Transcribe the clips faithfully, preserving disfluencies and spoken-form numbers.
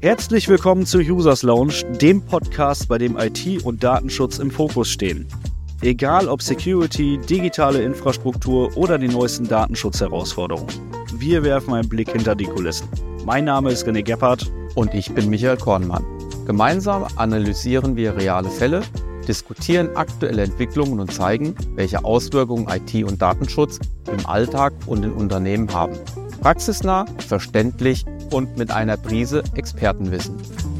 Herzlich willkommen zu Users Lounge, dem Podcast, bei dem I T und Datenschutz im Fokus stehen. Egal ob Security, digitale Infrastruktur oder die neuesten Datenschutzherausforderungen. Wir werfen einen Blick hinter die Kulissen. Mein Name ist René Gebhardt. Und ich bin Michael Kornmann. Gemeinsam analysieren wir reale Fälle, diskutieren aktuelle Entwicklungen und zeigen, welche Auswirkungen I T und Datenschutz im Alltag und in Unternehmen haben. Praxisnah, verständlich und mit einer Prise Expertenwissen.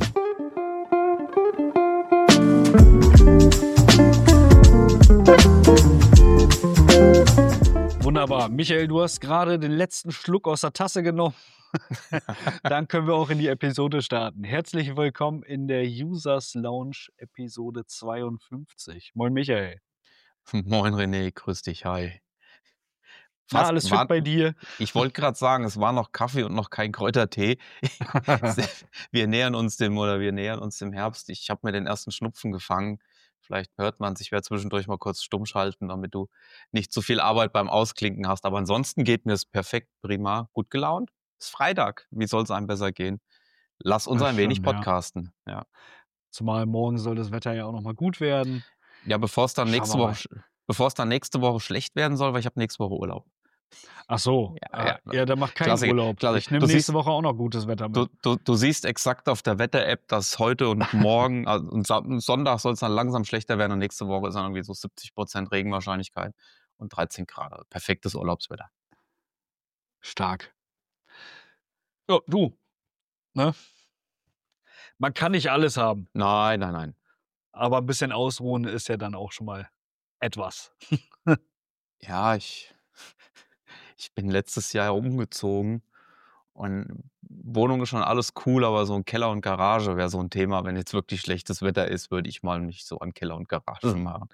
Wunderbar. Michael, du hast gerade den letzten Schluck aus der Tasse genommen. Dann können wir auch in die Episode starten. Herzlich willkommen in der Users Lounge Episode zweiundfünfzig. Moin Michael. Moin René, grüß dich, hi. Na, Fast alles fit war, bei dir? ich wollte gerade sagen, es war noch Kaffee und noch kein Kräutertee. wir nähern uns dem oder wir nähern uns dem Herbst. Ich habe mir den ersten Schnupfen gefangen. Vielleicht hört man es. Ich werde zwischendurch mal kurz stumm schalten, damit du nicht zu viel Arbeit beim Ausklinken hast. Aber ansonsten geht mir es perfekt, prima, gut gelaunt. Es ist Freitag. Wie soll es einem besser gehen? Lass uns Das ein wenig stimmt, ja. podcasten. Ja, Zumal morgen soll das Wetter ja auch noch mal gut werden. ja bevor es dann Schauen nächste wir Woche, bevor es dann nächste Woche schlecht werden soll, weil ich habe nächste Woche Urlaub. Ach so, Ja, ah, ja. ja, dann mach keinen Klassiker, Urlaub. Klassiker. Ich nehme Du nächste siehst, Woche auch noch gutes Wetter du, mit. du, du siehst exakt auf der Wetter-App, dass heute und morgen, also und Sa- Sonntag soll es dann langsam schlechter werden und nächste Woche ist dann irgendwie so siebzig Prozent Regenwahrscheinlichkeit und dreizehn Grad. Also perfektes Urlaubswetter. Stark. Ja, du, ne? Man kann nicht alles haben, Nein, nein, nein. aber ein bisschen ausruhen ist ja dann auch schon mal etwas. Ja, ich, ich bin letztes Jahr umgezogen und Wohnung ist schon alles cool, aber so ein Keller und Garage wäre so ein Thema. Wenn jetzt wirklich schlechtes Wetter ist, würde ich mal nicht so an Keller und Garage machen.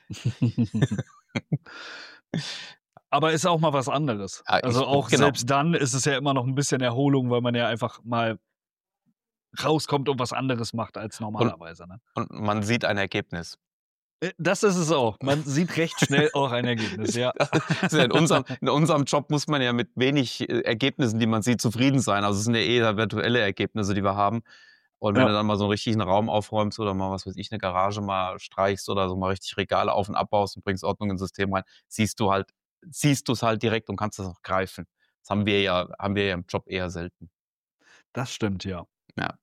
Aber ist auch mal was anderes. Ja, Also ich, auch genau. selbst dann ist es ja immer noch ein bisschen Erholung, weil man ja einfach mal rauskommt und was anderes macht als Und, normalerweise, ne? und man sieht ein Ergebnis. Äh, das ist es auch. Man sieht recht schnell auch ein Ergebnis, ja. Also in, unserem, in unserem Job muss man ja mit wenig äh, Ergebnissen, die man sieht, zufrieden sein. Also es sind ja eher virtuelle Ergebnisse, die wir haben. Und wenn Ja. du dann mal so einen richtigen Raum aufräumst oder mal, was weiß ich, eine Garage mal streichst oder so mal richtig Regale auf und abbaust und bringst Ordnung ins System rein, siehst du halt, siehst du es halt direkt und kannst es auch greifen. Das haben wir ja, haben wir ja im Job eher selten. Das stimmt, ja. Ja.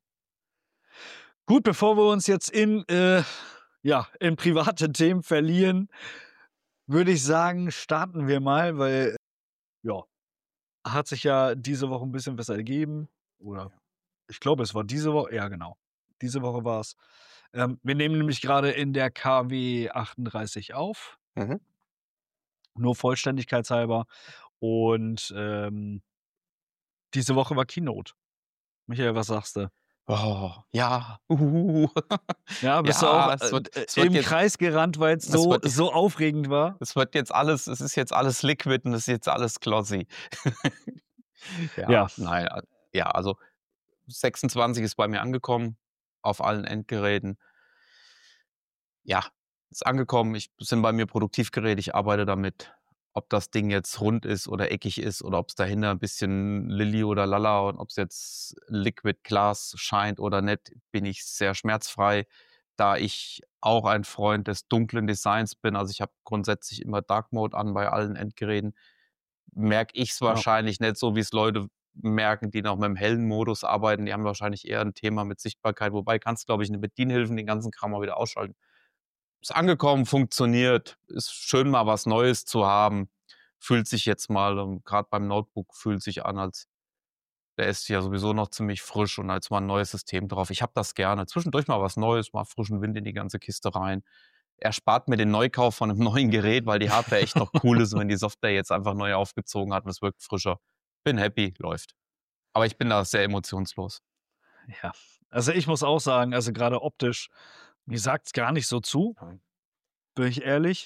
Gut, bevor wir uns jetzt in, äh, ja, in private Themen verlieren, würde ich sagen, starten wir mal, weil, ja, hat sich ja diese Woche ein bisschen was ergeben. Oder ich glaube, es war diese Woche. Ja, genau. Diese Woche war es. Ähm, wir nehmen nämlich gerade in der K W achtunddreißig auf, Mhm. nur vollständigkeitshalber. Und ähm, diese Woche war Keynote. Michael, was sagst du? Oh, ja. Uhuhu. Ja, bist du auch Ja, es äh, wird, äh, es wird im jetzt, Kreis gerannt, weil es es so, wird, so aufregend war? es wird jetzt alles, es ist jetzt alles liquid und es ist jetzt alles glossy. Ja. Ja, nein, a ja, also sechsundzwanzig ist bei mir angekommen auf allen Endgeräten. Ja, ist angekommen. Ich sind bei mir Produktivgeräte, ich arbeite damit. Ob das Ding jetzt rund ist oder eckig ist oder ob's dahinter 'n bisschen Lilly oder Lala und ob's jetzt Liquid Glass scheint oder nicht, bin ich sehr schmerzfrei, da ich auch ein Freund des dunklen Designs bin. Also, ich habe grundsätzlich immer Dark Mode an bei allen Endgeräten. Merke ich's Ja. wahrscheinlich nicht so, wie's Leute merken, die noch mit'm hellen Modus arbeiten. Die haben wahrscheinlich eher 'n Thema mit Sichtbarkeit, wobei kannst, glaube ich, mit Bedienhilfen den ganzen Kram auch wieder ausschalten. Ist angekommen, funktioniert, ist schön, mal was Neues zu haben. Fühlt sich jetzt mal, ähm grad beim Notebook fühlt sich an, als der ist ja sowieso noch ziemlich frisch und als mal 'n neues System drauf. Ich habe das gerne. Zwischendurch mal was Neues, mal frischen Wind in die ganze Kiste rein. Erspart mir den Neukauf von 'nem neuen Gerät, weil die Hardware echt noch cool ist und wenn die Software jetzt einfach neu aufgezogen hat und es wirkt frischer. Bin happy, läuft. Aber ich bin da sehr emotionslos. Ja. Also, ich muss auch sagen, also, gerade optisch, mir sagt's gar nicht so zu, Nein. bin ich ehrlich.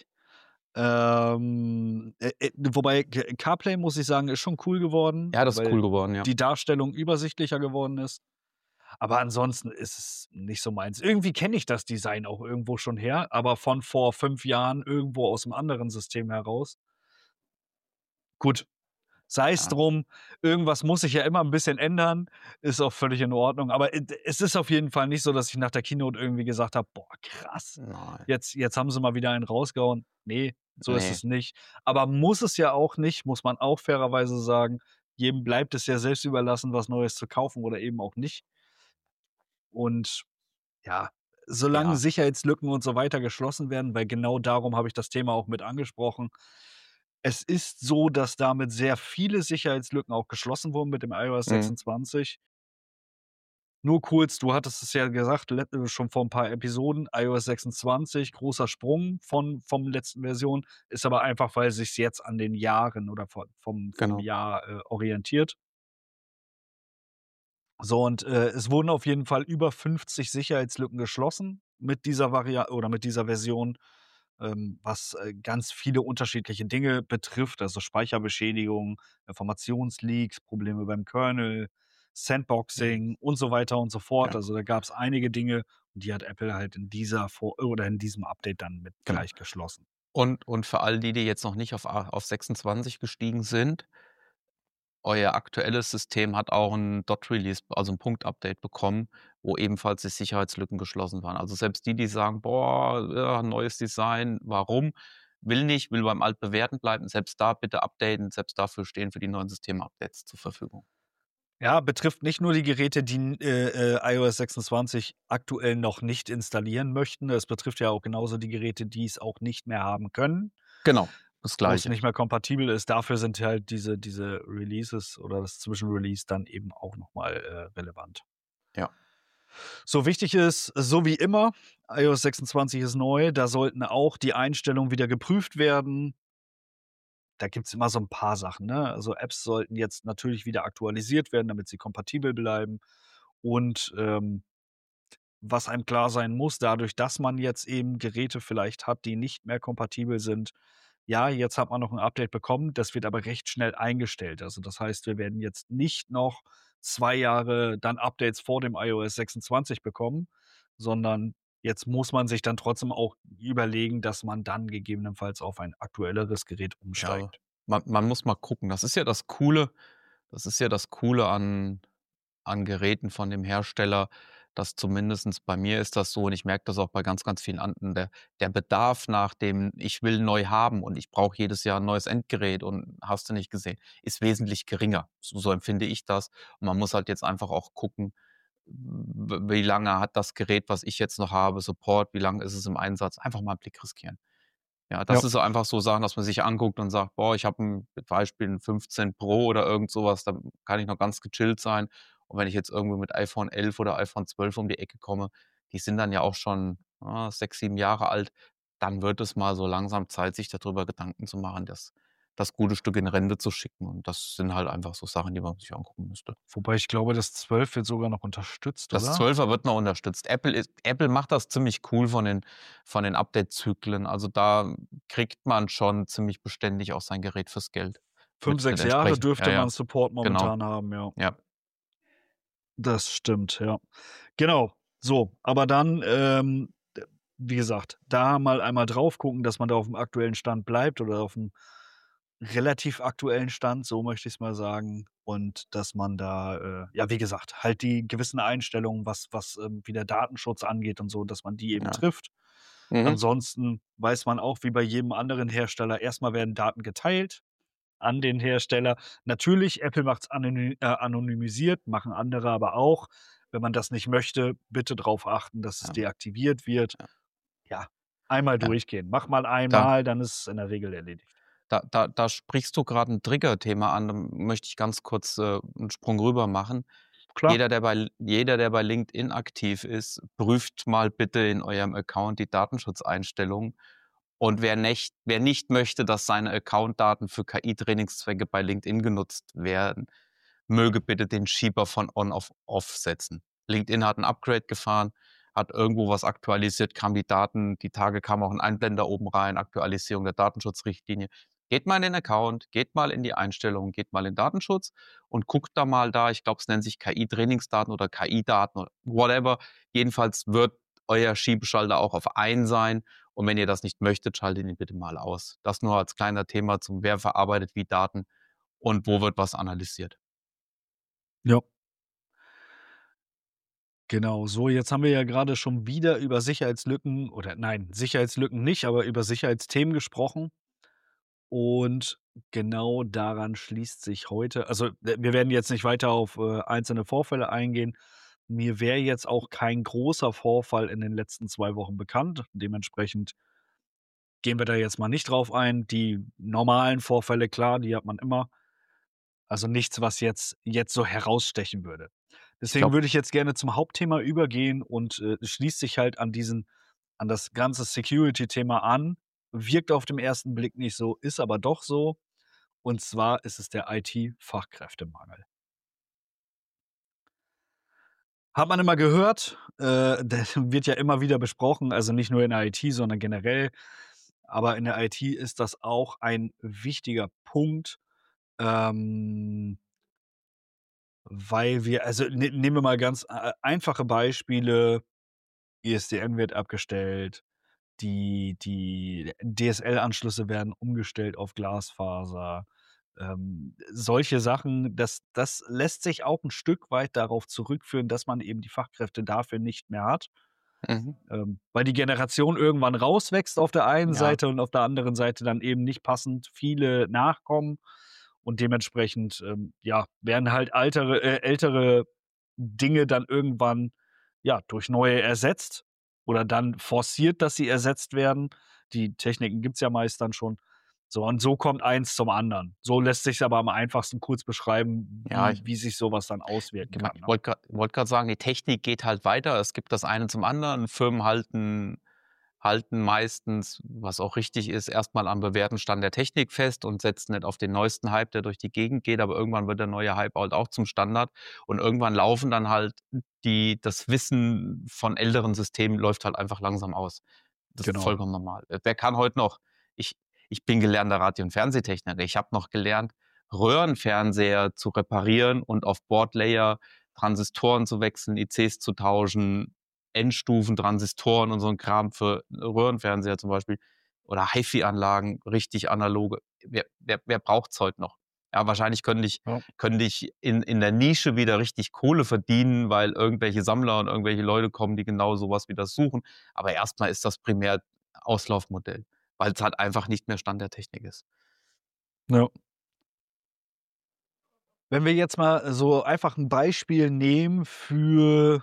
Ähm, äh, äh, wobei K CarPlay, muss ich sagen, ist schon cool geworden, Ja, das ist weil cool geworden, ja. die Darstellung übersichtlicher geworden ist. Aber ansonsten ist es nicht so meins. Irgendwie kenne ich das Design auch irgendwo schon her, aber von vor fünf Jahren irgendwo aus 'nem anderen System heraus. Gut, Sei es Ja. drum, irgendwas muss sich ja immer 'n bisschen ändern, ist auch völlig in Ordnung. Aber, äh, d es ist auf jeden Fall nicht so, dass ich nach der Keynote irgendwie gesagt habe: „Boah, krass, Nein. jetzt jetzt haben sie mal wieder einen rausgehauen.“ Ne, so ist Ne. es nicht. Aber muss es ja auch nicht, muss man auch fairerweise sagen. Jedem bleibt es ja selbst überlassen, was Neues zu kaufen oder eben auch nicht. Und ja, solange Ja. Sicherheitslücken und so weiter geschlossen werden, weil genau darum habe ich das Thema auch mit angesprochen. Es ist so, dass damit sehr viele Sicherheitslücken auch geschlossen wurden mit dem iOS Mhm. sechsundzwanzig. Nur kurz, du hattest es ja gesagt, let äh, schon vor 'n paar Episoden, iOS sechsundzwanzig, großer Sprung von vom letzten Version, ist aber einfach, weil sich's jetzt an den Jahren oder vo vom vom Genau. Jahr, äh, orientiert. So und, äh, es wurden auf jeden Fall über fünfzig Sicherheitslücken geschlossen mit dieser Varia oder mit dieser Version, ähm, was, äh, ganz viele unterschiedliche Dinge betrifft, also Speicherbeschädigung, Informationsleaks, Probleme beim Kernel, Mhm. Sandboxing und so weiter und so fort. Ja. Also, da gab's einige Dinge und die hat Apple halt in dieser vor oder in diesem Update dann mit Genau. gleich geschlossen. Und und für all die, die jetzt noch nicht auf a auf sechsundzwanzig gestiegen sind euer aktuelles System hat auch 'n Dot Release, also 'n Punkt-Update bekommen, wo ebenfalls die Sicherheitslücken geschlossen waren. Also, selbst die, die sagen: „Boah, ja, neues Design, warum? Will nicht, will beim Altbewährten bleiben“, selbst da bitte updaten, selbst dafür stehen für die neuen System-Updates zur Verfügung. Ja, betrifft nicht nur die Geräte, die 'n äh, äh, iOS sechsundzwanzig aktuell noch nicht installieren möchten. Es betrifft ja auch genauso die Geräte, die's auch nicht mehr haben können Genau, das wo's Gleiche. nicht mehr kompatibel ist. Dafür sind halt diese diese Releases oder das Zwischenrelease dann eben auch noch mal, äh, relevant. Ja. So, wichtig ist, so wie immer, iOS sechsundzwanzig ist neu, da sollten auch die Einstellungen wieder geprüft werden. Da gibt's immer so 'n paar Sachen, ne? Also, Apps sollten jetzt natürlich wieder aktualisiert werden, damit sie kompatibel bleiben. Und, ähm, was einem klar sein muss, dadurch, dass man jetzt eben Geräte vielleicht hat, die nicht mehr kompatibel sind ja, jetzt hat man noch 'n Update bekommen, das wird aber recht schnell eingestellt. Also, das heißt, wir werden jetzt nicht noch zwei Jahre dann Updates vor dem iOS sechsundzwanzig bekommen, sondern jetzt muss man sich dann trotzdem auch überlegen, dass man dann gegebenenfalls auf ein aktuelleres Gerät Ja, umsteigt. man man muss mal gucken. Das ist ja das Coole das ist ja das Coole an an Geräten von dem Hersteller, dass zumindestens bei mir ist das so und ich merke das auch bei ganz, ganz vielen anderen, der der Bedarf nach dem: „Ich will neu haben und ich brauche jedes Jahr 'n neues Endgerät“ und hast du nicht gesehen, ist wesentlich geringer. So so empfinde ich das. Und man muss halt jetzt einfach auch gucken, w wie lange hat das Gerät, was ich jetzt noch habe, Support, wie lang ist es im Einsatz? Einfach mal 'n Blick riskieren. Ja, das Ja. ist so einfach so Sachen, dass man sich anguckt und sagt: „Boah, ich habe 'n“ Beispiel 'n fünfzehn Pro oder irgend so was, da kann ich noch ganz gechillt sein. Und wenn ich jetzt irgendwo mit iPhone elf oder iPhone zwölf um die Ecke komme, die sind dann ja auch schon, ah, sechs, sieben Jahre alt, dann wird es mal so langsam Zeit, sich da drüber Gedanken zu machen, das das gute Stück in Rente zu schicken. Und das sind halt einfach so Sachen, die man sich angucken müsste. Wobei ich glaube, das zwölf wird sogar noch unterstützt, Das oder? Zwölfer wird noch unterstützt. Apple ist Apple macht das ziemlich cool von den von den Update-Zyklen. Also, da kriegt man schon ziemlich beständig auch sein Gerät fürs Geld fünf, mit mit sechs Jahre entsprechend ja, dürfte man ja, Support genau. momentan haben, ja. Ja. Das stimmt, ja. Genau. So, aber dann, ähm, d wie gesagt, da mal einmal drauf gucken, dass man da aufm aktuellen Stand bleibt oder aufm relativ aktuellen Stand, so möchte ich's mal sagen. Und dass man da, äh, ja, wie gesagt, halt die gewissen Einstellungen, was was, ähm, wieder Datenschutz angeht und so, dass man die eben Ja. trifft. Mhm. Ansonsten weiß man auch wie bei jedem anderen Hersteller, erst mal werden Daten geteilt an den Hersteller. Natürlich, Apple macht's anony äh, anonymisiert, machen andere aber auch. Wenn man das nicht möchte, bitte drauf achten, dass es Ja. deaktiviert wird. Ja. Ja, einmal Ja. durchgehen. Mach mal Da einmal, dann ist es in der Regel erledigt. Da da da sprichst du grad 'n Triggerthema an, da möchte ich ganz kurz, äh, 'n Sprung rüber machen. Klar. Jeder, der bei L jeder, der bei LinkedIn aktiv ist, prüft mal bitte in eurem Account die Datenschutzeinstellungen. Und wer nächt wer nicht möchte, dass seine Accountdaten für K I-Trainingszwecke bei LinkedIn genutzt werden, möge bitte den Schieber von on auf off setzen. LinkedIn hat 'n Upgrade gefahren, hat irgendwo was aktualisiert, kamen die Daten die Tage kam auch 'n Einblender oben rein, Aktualisierung der Datenschutzrichtlinie. Geht mal in den Account, geht mal in die Einstellungen, geht mal in Datenschutz und guckt da mal da, ich glaube, es nennt sich K I-Trainingsdaten oder K I-Daten oder whatever. Jedenfalls wird euer Schiebeschalter auch auf ein sein. Und wenn ihr das nicht möchtet, schaltet ihn bitte mal aus. Das nur als kleiner Thema zum wer verarbeitet wie Daten und wo wird was analysiert. Ja. Genau, so jetzt haben wir ja gerade schon wieder über Sicherheitslücken oder nein, Sicherheitslücken nicht, aber über Sicherheitsthemen gesprochen. Und genau daran schließt sich heute also, äh, wir werden jetzt nicht weiter auf, äh, einzelne Vorfälle eingehen. Mir wäre jetzt auch kein großer Vorfall in den letzten zwei Wochen bekannt. Dementsprechend gehen wir da jetzt mal nicht drauf ein. Die normalen Vorfälle, klar, die hat man immer. Also nichts, was jetzt jetzt so herausstechen würde. Ich Deswegen glaube würde ich jetzt gerne zum Hauptthema übergehen und, äh, es schließt sich halt an diesen an das ganze Security-Thema an. Wirkt auf den ersten Blick nicht so, ist aber doch so. Und zwar ist es der I T-Fachkräftemangel. Hat man immer gehört, äh, der wird ja immer wieder besprochen, also nicht nur in der I T, sondern generell. Aber in der I T ist das auch ein wichtiger Punkt, ähm weil wir also, ne nehmen wir mal ganz, äh, einfache Beispiele. I S D N wird abgestellt, die die D S L-Anschlüsse werden umgestellt auf Glasfaser. Ähm, solche Sachen, das das lässt sich auch 'n Stück weit darauf zurückführen, dass man eben die Fachkräfte dafür nicht mehr hat. Mhm. Ähm, weil die Generation irgendwann rauswächst auf der einen Ja. Seite und auf der anderen Seite dann eben nicht passend viele nachkommen. Und dementsprechend, ähm, ja, werden halt altere äh, ältere Dinge dann irgendwann, ja, durch neue ersetzt oder dann forciert, dass sie ersetzt werden. Die Techniken gibt's ja meist dann schon. So, und so kommt eins zum anderen. So lässt sich's aber am einfachsten kurz beschreiben, Ja, wie ich wie sich so was dann auswirken geme kann, ich ne? wollte grad wollte grad sagen, die Technik geht halt weiter. Es gibt das eine zum anderen. Firmen halten halten meistens, was auch richtig ist, erst mal am bewährten Stand der Technik fest und setzen nicht auf den neuesten Hype, der durch die Gegend geht, aber irgendwann wird der neue Hype halt auch zum Standard und irgendwann laufen dann halt die das Wissen von älteren Systemen läuft halt einfach langsam aus. Das ist Genau. vollkommen normal. Äh, wer kann heute noch ich ich bin gelernter Radio und Fernsehtechniker. Ich habe noch gelernt, Röhrenfernseher zu reparieren und auf Board-Layer Transistoren zu wechseln, I Cs zu tauschen, Endstufen-Transistoren und so 'n Kram für Röhrenfernseher zum Beispiel oder HiFi-Anlagen, richtig analoge. Wer wer wer braucht's heute noch? Ja, wahrscheinlich könnte ich Ja. könnte ich in in der Nische wieder richtig Kohle verdienen, weil irgendwelche Sammler und irgendwelche Leute kommen, die genau so was wieder suchen. Aber erst mal ist das primär Auslaufmodell, weil's halt einfach nicht mehr Stand der Technik ist. Ja. Wenn wir jetzt mal so einfach 'n Beispiel nehmen für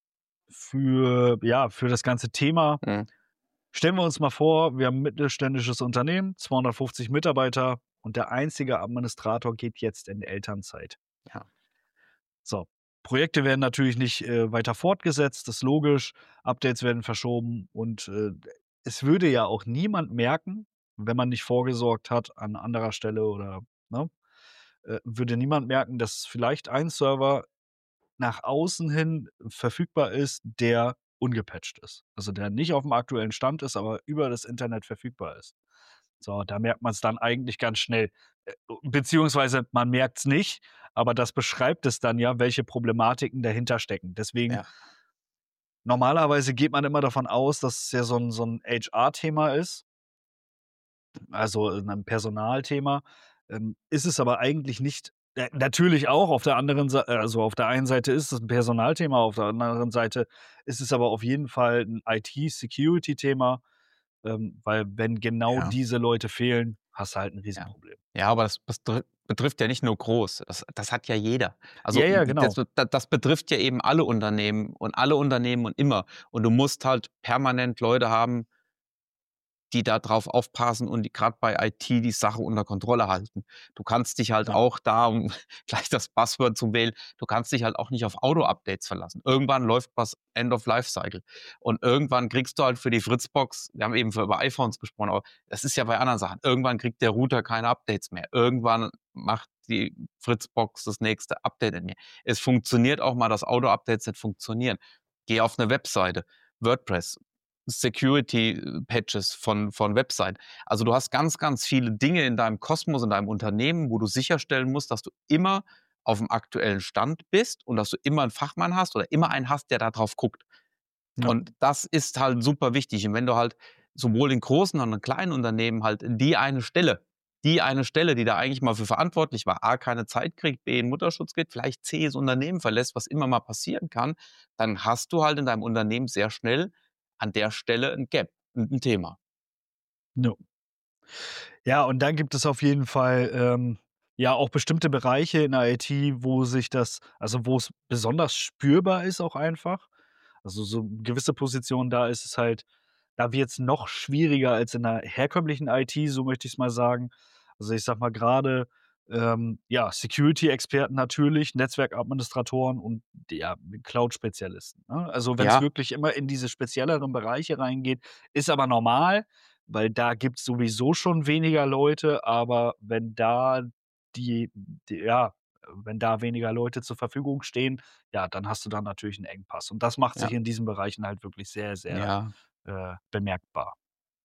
für ja, für das ganze Thema. Mhm. Stellen wir uns mal vor, wir haben 'n mittelständisches Unternehmen, zweihundertfünfzig Mitarbeiter und der einzige Administrator geht jetzt in Elternzeit. Ja. So, Projekte werden natürlich nicht, äh, weiter fortgesetzt, das ist logisch. Updates werden verschoben und, äh, es würde ja auch niemand merken, wenn man nicht vorgesorgt hat an anderer Stelle oder ne? Äh, würde niemand merken, dass vielleicht ein Server nach außen hin verfügbar ist, der ungepatcht ist. Also, der nicht auf'm aktuellen Stand ist, aber über das Internet verfügbar ist. So, da merkt man's dann eigentlich ganz schnell. Äh, beziehungsweise man merkt's nicht, aber das beschreibt es dann ja, welche Problematiken dahinter stecken. Deswegen Ja. normalerweise geht man immer davon aus, dass es ja so 'n so 'n H R-Thema ist. Also, 'nen Personalthema, ähm, ist es aber eigentlich nicht. Äh, natürlich auch auf der anderen Sei äh, also, auf der einen Seite ist es 'n Personalthema, auf der anderen Seite ist es aber auf jeden Fall 'n I T-Security-Thema, ähm, weil wenn genau Ja. diese Leute fehlen, hast du halt 'n Ja. Riesenproblem. Ja, aber das das dr betrifft ja nicht nur groß. Das das hat ja jeder. Also, Ja, ja, d das genau. das betrifft ja eben alle Unternehmen und alle Unternehmen und immer. Und du musst halt permanent Leute haben die da drauf aufpassen und die grad bei I T die Sache unter Kontrolle halten. Du kannst dich halt Ja. auch da, um gleich das Passwort zu wählen du kannst dich halt auch nicht auf Auto-Updates verlassen. Irgendwann läuft was End of Life Cycle. Und irgendwann kriegst du halt für die Fritzbox wir haben eben für über iPhones gesprochen, aber das ist ja bei anderen Sachen. Irgendwann kriegt der Router keine Updates mehr. Irgendwann macht die Fritzbox das nächste Update in mir. Es funktioniert auch mal, dass Auto-Updates nicht funktionieren. Geh auf 'ne Webseite, WordPress, Security Patches von von Website. Also, du hast ganz, ganz viele Dinge in deinem Kosmos, in deinem Unternehmen, wo du sicherstellen musst, dass du immer auf'm aktuellen Stand bist und dass du immer 'n Fachmann hast oder immer einen hast, der da drauf guckt. Ja. Und das ist halt super wichtig. Und wenn du halt sowohl in großen und in kleinen Unternehmen halt die eine Stelle die eine Stelle, die da eigentlich mal für verantwortlich war, A, keine Zeit kriegt, B, in Mutterschutz geht, vielleicht C, das Unternehmen verlässt, was immer mal passieren kann, dann hast du halt in deinem Unternehmen sehr schnell an der Stelle ein Gap, 'n 'n Thema. Ja. Ja, und dann gibt es auf jeden Fall, ähm, ja, auch bestimmte Bereiche in der I T, wo sich das also, wo es besonders spürbar ist auch einfach. Also, so gewisse Positionen, da ist es halt da wird's noch schwieriger als in der herkömmlichen I T, so möchte ich's mal sagen. Also, ich sage mal grade, ähm, ja, Security-Experten natürlich, Netzwerkadministratoren und ja, Cloud-Spezialisten, ne? Also, wenn's Ja, wirklich immer in diese spezielleren Bereiche reingeht, ist aber normal, weil da gibt's sowieso schon weniger Leute, aber wenn da die d ja, wenn da weniger Leute zur Verfügung stehen, ja, dann hast du da natürlich 'n Engpass. Und das macht sich ja, in diesen Bereichen halt wirklich sehr, sehr, ja. äh, bemerkbar.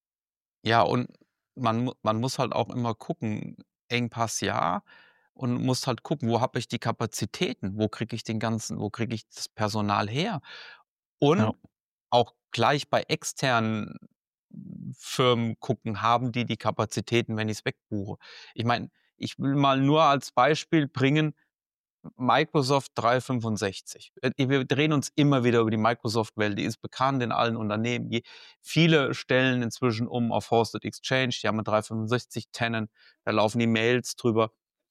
Ja, und man mu man muss halt auch immer gucken, Engpass ja, und muss halt gucken, wo habe ich die Kapazitäten? Wo kriege ich den ganzen wo kriege ich das Personal her? Ja, Und auch gleich bei externen Firmen gucken, haben die die Kapazitäten, wenn ich's wegbuche? Ich meine, ich will mal nur als Beispiel bringen, Microsoft dreihundertfünfundsechzig. Äh, wir drehen uns immer wieder über die Microsoft-Welt, die ist bekannt in allen Unternehmen. Je viele stellen inzwischen um auf Hosted Exchange, die haben 'n dreihundertfünfundsechzig Tenant, da laufen die Mails drüber.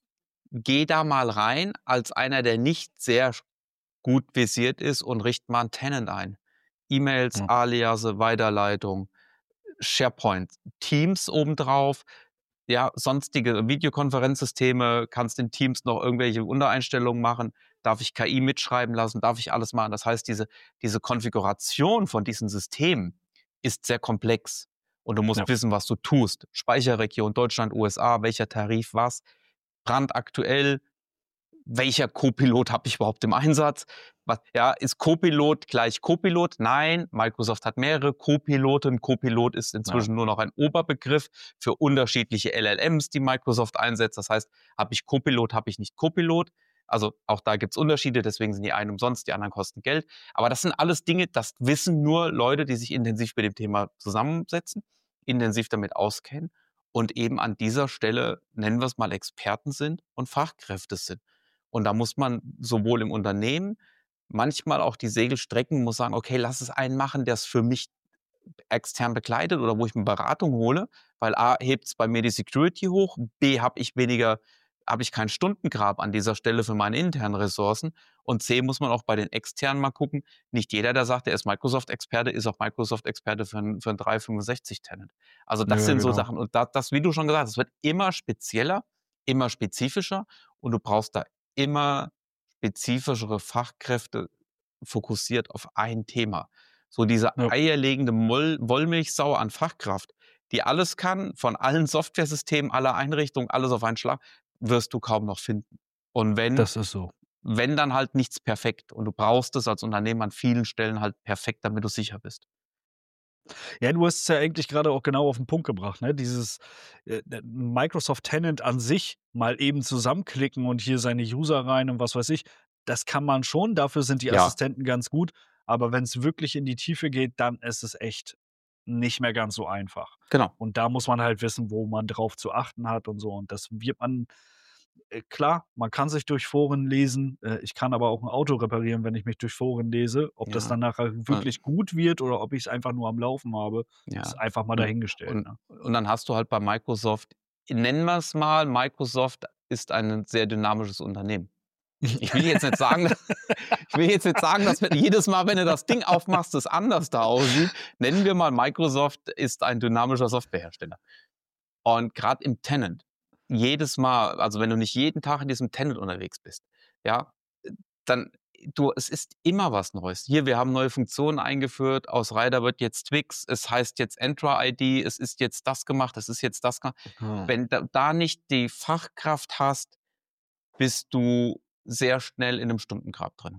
Geh da mal rein als einer, der nicht sehr sch gut visiert ist und richte mal 'n Tenant ein. E-Mails, ja, Aliase, Weiterleitung, SharePoint, Teams obendrauf, ja, sonstige Videokonferenzsysteme, kannst in Teams noch irgendwelche Untereinstellungen machen. Darf ich K I mitschreiben lassen? Darf ich alles machen? Das heißt, diese diese Konfiguration von diesen Systemen ist sehr komplex und du ja, musst wissen, was du tust. Speicherregion Deutschland, U S A, welcher Tarif was, brandaktuell, welcher Copilot habe ich überhaupt im Einsatz? Was, ja, ist Copilot gleich Copilot? Nein, Microsoft hat mehrere Copiloten. Copilot ist ja, inzwischen nur noch ein Oberbegriff für unterschiedliche L L Ms, die Microsoft einsetzt. Das heißt, habe ich Copilot, habe ich nicht Copilot. Also auch da gibt es Unterschiede, deswegen sind die einen umsonst, die anderen kosten Geld. Aber das sind alles Dinge, das wissen nur Leute, die sich intensiv mit dem Thema zusammensetzen, intensiv damit auskennen und eben an dieser Stelle, nennen wir es mal, Experten sind und Fachkräfte sind. Und da muss man sowohl im Unternehmen manchmal auch die Segel strecken, muss sagen: „Okay, lass es einen machen, der es für mich extern begleitet oder wo ich mir Beratung hole, weil A hebt's bei mir die Security hoch, B habe ich weniger habe ich kein Stundengrab an dieser Stelle für meine internen Ressourcen und C muss man auch bei den externen mal gucken, nicht jeder, der sagt, er ist Microsoft-Experte, ist auch Microsoft-Experte für 'n für 'n dreihundertfünfundsechzig Tenant. Also, das ja, sind so genau. Sachen und da das, wie du schon gesagt hast, es wird immer spezieller, immer spezifischer und du brauchst da immer spezifischere Fachkräfte fokussiert auf ein Thema. So diese Ja, eierlegende Moll Wollmilchsau an Fachkraft, die alles kann, von allen Softwaresystemen, aller Einrichtungen, alles auf einen Schlag, wirst du kaum noch finden. Und wenn das ist so. wenn dann halt nichts perfekt und du brauchst es als Unternehmen an vielen Stellen halt perfekt, damit du sicher bist. Ja, du hast es ja eigentlich grade auch genau auf 'n Punkt gebracht, ne? Dieses, äh, d Microsoft Tenant an sich mal eben zusammenklicken und hier seine User rein und was weiß ich, das kann man schon, dafür sind die Ja, Assistenten ganz gut. Aber wenn's wirklich in die Tiefe geht, dann ist es echt nicht mehr ganz so einfach. genau. Und da muss man halt wissen, wo man drauf zu achten hat und so. Und das wird man äh, klar, man kann sich durch Foren lesen. Äh, ich kann aber auch 'n Auto reparieren, wenn ich mich durch Foren lese. Ob das Ja, dann nachher äh, wirklich gut wird oder ob ich's einfach nur am Laufen habe, ist ja. einfach mal Und dahingestellt, und ne? und dann hast du halt bei Microsoft, nennen wir's mal, Microsoft ist ein sehr dynamisches Unternehmen. Ich will jetzt nicht sagen ich will jetzt nicht sagen, dass wenn jedes Mal, wenn du das Ding aufmachst, es anders da aussieht. Nennen wir mal, Microsoft ist ein dynamischer Softwarehersteller. Und gerade im Tenant, jedes Mal, also wenn du nicht jeden Tag in diesem Tenant unterwegs bist, ja, dann du es ist immer was Neues. Hier, wir haben neue Funktionen eingeführt, aus Rider wird jetzt Twix, es heißt jetzt Entra I D, es ist jetzt das gemacht, es ist jetzt das gemacht. Ja. Wenn da da nicht die Fachkraft hast, bist du sehr schnell in 'nem Stundengrab drin.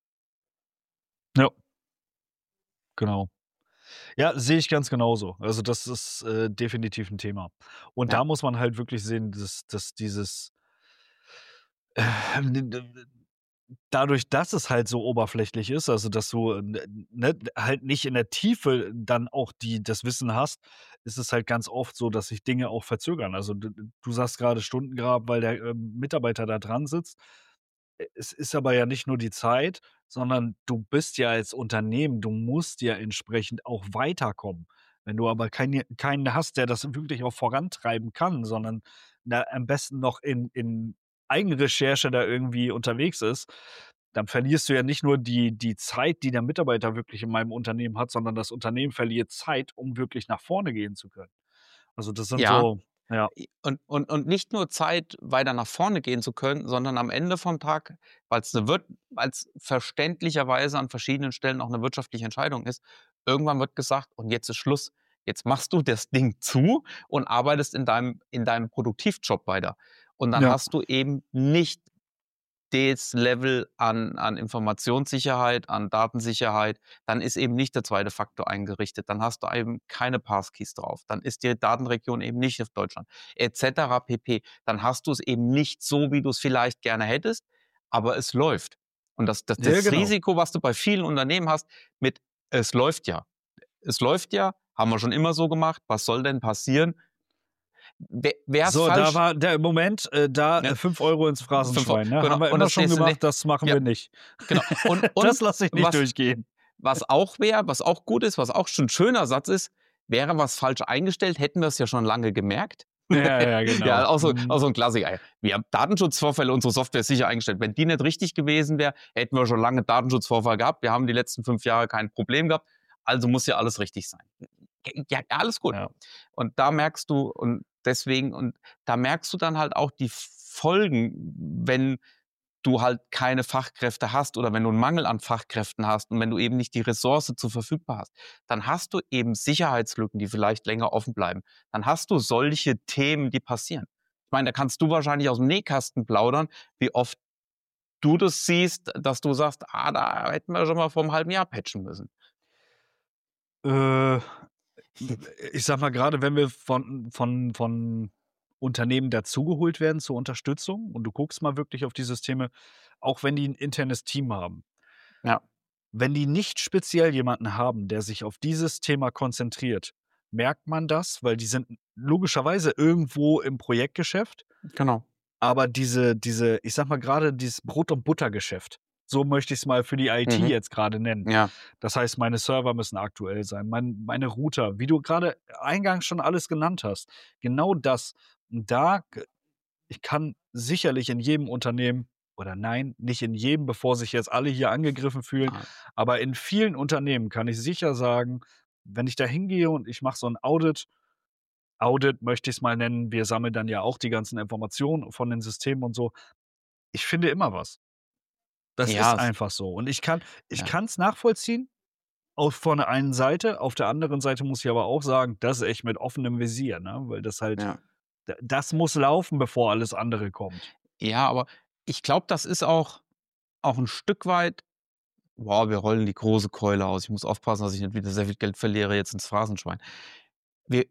Ja, genau. Ja, sehe ich ganz genauso. Also, das ist, äh, definitiv 'n Thema. Und Ja, da muss man halt wirklich sehen, dass dass dieses, äh, dadurch, dass es halt so oberflächlich ist, also, dass du, n ne, halt nicht in der Tiefe dann auch die das Wissen hast, ist es halt ganz oft so, dass sich Dinge auch verzögern. Also, d d du sagst grade Stundengrab, weil der, ähm, Mitarbeiter da dran sitzt. E es ist aber ja nicht nur die Zeit, sondern du bist ja als Unternehmen du musst ja entsprechend auch weiterkommen. Wenn du aber keine keinen hast, der das wirklich auch vorantreiben kann, sondern na am besten noch in in Eigenrecherche da irgendwie unterwegs ist, dann verlierst du ja nicht nur die die Zeit, die der Mitarbeiter wirklich in meinem Unternehmen hat, sondern das Unternehmen verliert Zeit, um wirklich nach vorne gehen zu können. Also, das sind Ja. so ja. I und und und nicht nur Zeit, weiter nach vorne gehen zu können, sondern am Ende vom Tag, weil's 'ne wir weil's verständlicherweise an verschiedenen Stellen auch 'ne wirtschaftliche Entscheidung ist, irgendwann wird gesagt: „Und jetzt ist Schluss. Jetzt machst du das Ding zu und arbeitest in deinem in deinem Produktivjob weiter.“ Und dann Ja. hast du eben nicht des Level an an Informationssicherheit, an Datensicherheit. Dann ist eben nicht der zweite Faktor eingerichtet. Dann hast du eben keine Passkeys drauf. Dann ist die Datenregion eben nicht auf Deutschland et cetera pp. Dann hast du's eben nicht so, wie du's vielleicht gerne hättest, aber es läuft. Und das das Ja, das genau. Risiko, was du bei vielen Unternehmen hast mit: „Es läuft ja. Es läuft ja, haben wir schon immer so gemacht. Was soll denn passieren?“ Wä wär's So, da falsch war der Moment, äh, da, Ja. äh, fünf Euro ins fünf Eu Phrasenschwein, ne? genau. Haben wir Und immer das schon nächste ne gemacht, das machen ja, wir nicht. genau. Und Das und lasse ich nicht was durchgehen. was auch wäre was auch gut ist, was auch schon 'n schöner Satz ist: „Wäre was falsch eingestellt, hätten wir's ja schon lange gemerkt.“ Ja, ja, Ja, genau. auch so auch Mhm. so 'n Klassiker. „Wir haben Datenschutzvorfälle, unsere Software ist sicher eingestellt. Wenn die nicht richtig gewesen wäre, hätten wir schon lange Datenschutzvorfall gehabt. Wir haben die letzten fünf Jahre kein Problem gehabt, also muss ja alles richtig sein.“ Ja, alles gut. Ja. Und da merkst du und deswegen und da merkst du dann halt auch die Folgen, wenn du halt keine Fachkräfte hast oder wenn du 'n Mangel an Fachkräften hast und wenn du eben nicht die Ressource zur verfügbar hast. Dann hast du eben Sicherheitslücken, die vielleicht länger offen bleiben. Dann hast du solche Themen, die passieren. Ich meine, da kannst du wahrscheinlich aus'm Nähkasten plaudern, wie oft du das siehst, dass du sagst: „Ah, da hätten wir schon mal vor 'nem halben Jahr patchen müssen.“ Äh, ich sage mal, grade wenn wir von von von Unternehmen dazugeholt werden zur Unterstützung und du guckst mal wirklich auf die Systeme, auch wenn die 'n internes Team haben Ja. wenn die nicht speziell jemanden haben, der sich auf dieses Thema konzentriert, merkt man das, weil die sind logischerweise irgendwo im Projektgeschäft. Genau. Aber diese diese ich sage mal, grade dieses Brot und Buttergeschäft, so möchte ich's mal für die IT Mhm. jetzt grade nennen. Ja. Das heißt, meine Server müssen aktuell sein, mein meine Router, wie du grade eingangs schon alles genannt hast. Genau das. Und da g ich kann sicherlich in jedem Unternehmen oder nein, nicht in jedem, bevor sich jetzt alle hier angegriffen fühlen, Nein. aber in vielen Unternehmen kann ich sicher sagen, wenn ich da hingehe und ich mache so 'n Audit Audit möchte ich's mal nennen, wir sammeln dann ja auch die ganzen Informationen von den Systemen und so. Ich finde immer was. Das Ja, ist es einfach so. Und ich kann ich Ja. kann's nachvollziehen, auch von der einen Seite. Auf der anderen Seite muss ich aber auch sagen, das ist echt mit offenem Visier, ne? Weil das halt Ja. d das muss laufen, bevor alles andere kommt. Ja, aber ich glaube, das ist auch auch 'n Stück weit boah, wir rollen die große Keule aus. Ich muss aufpassen, dass ich nicht wieder sehr viel Geld verliere jetzt ins Phrasenschwein. Wir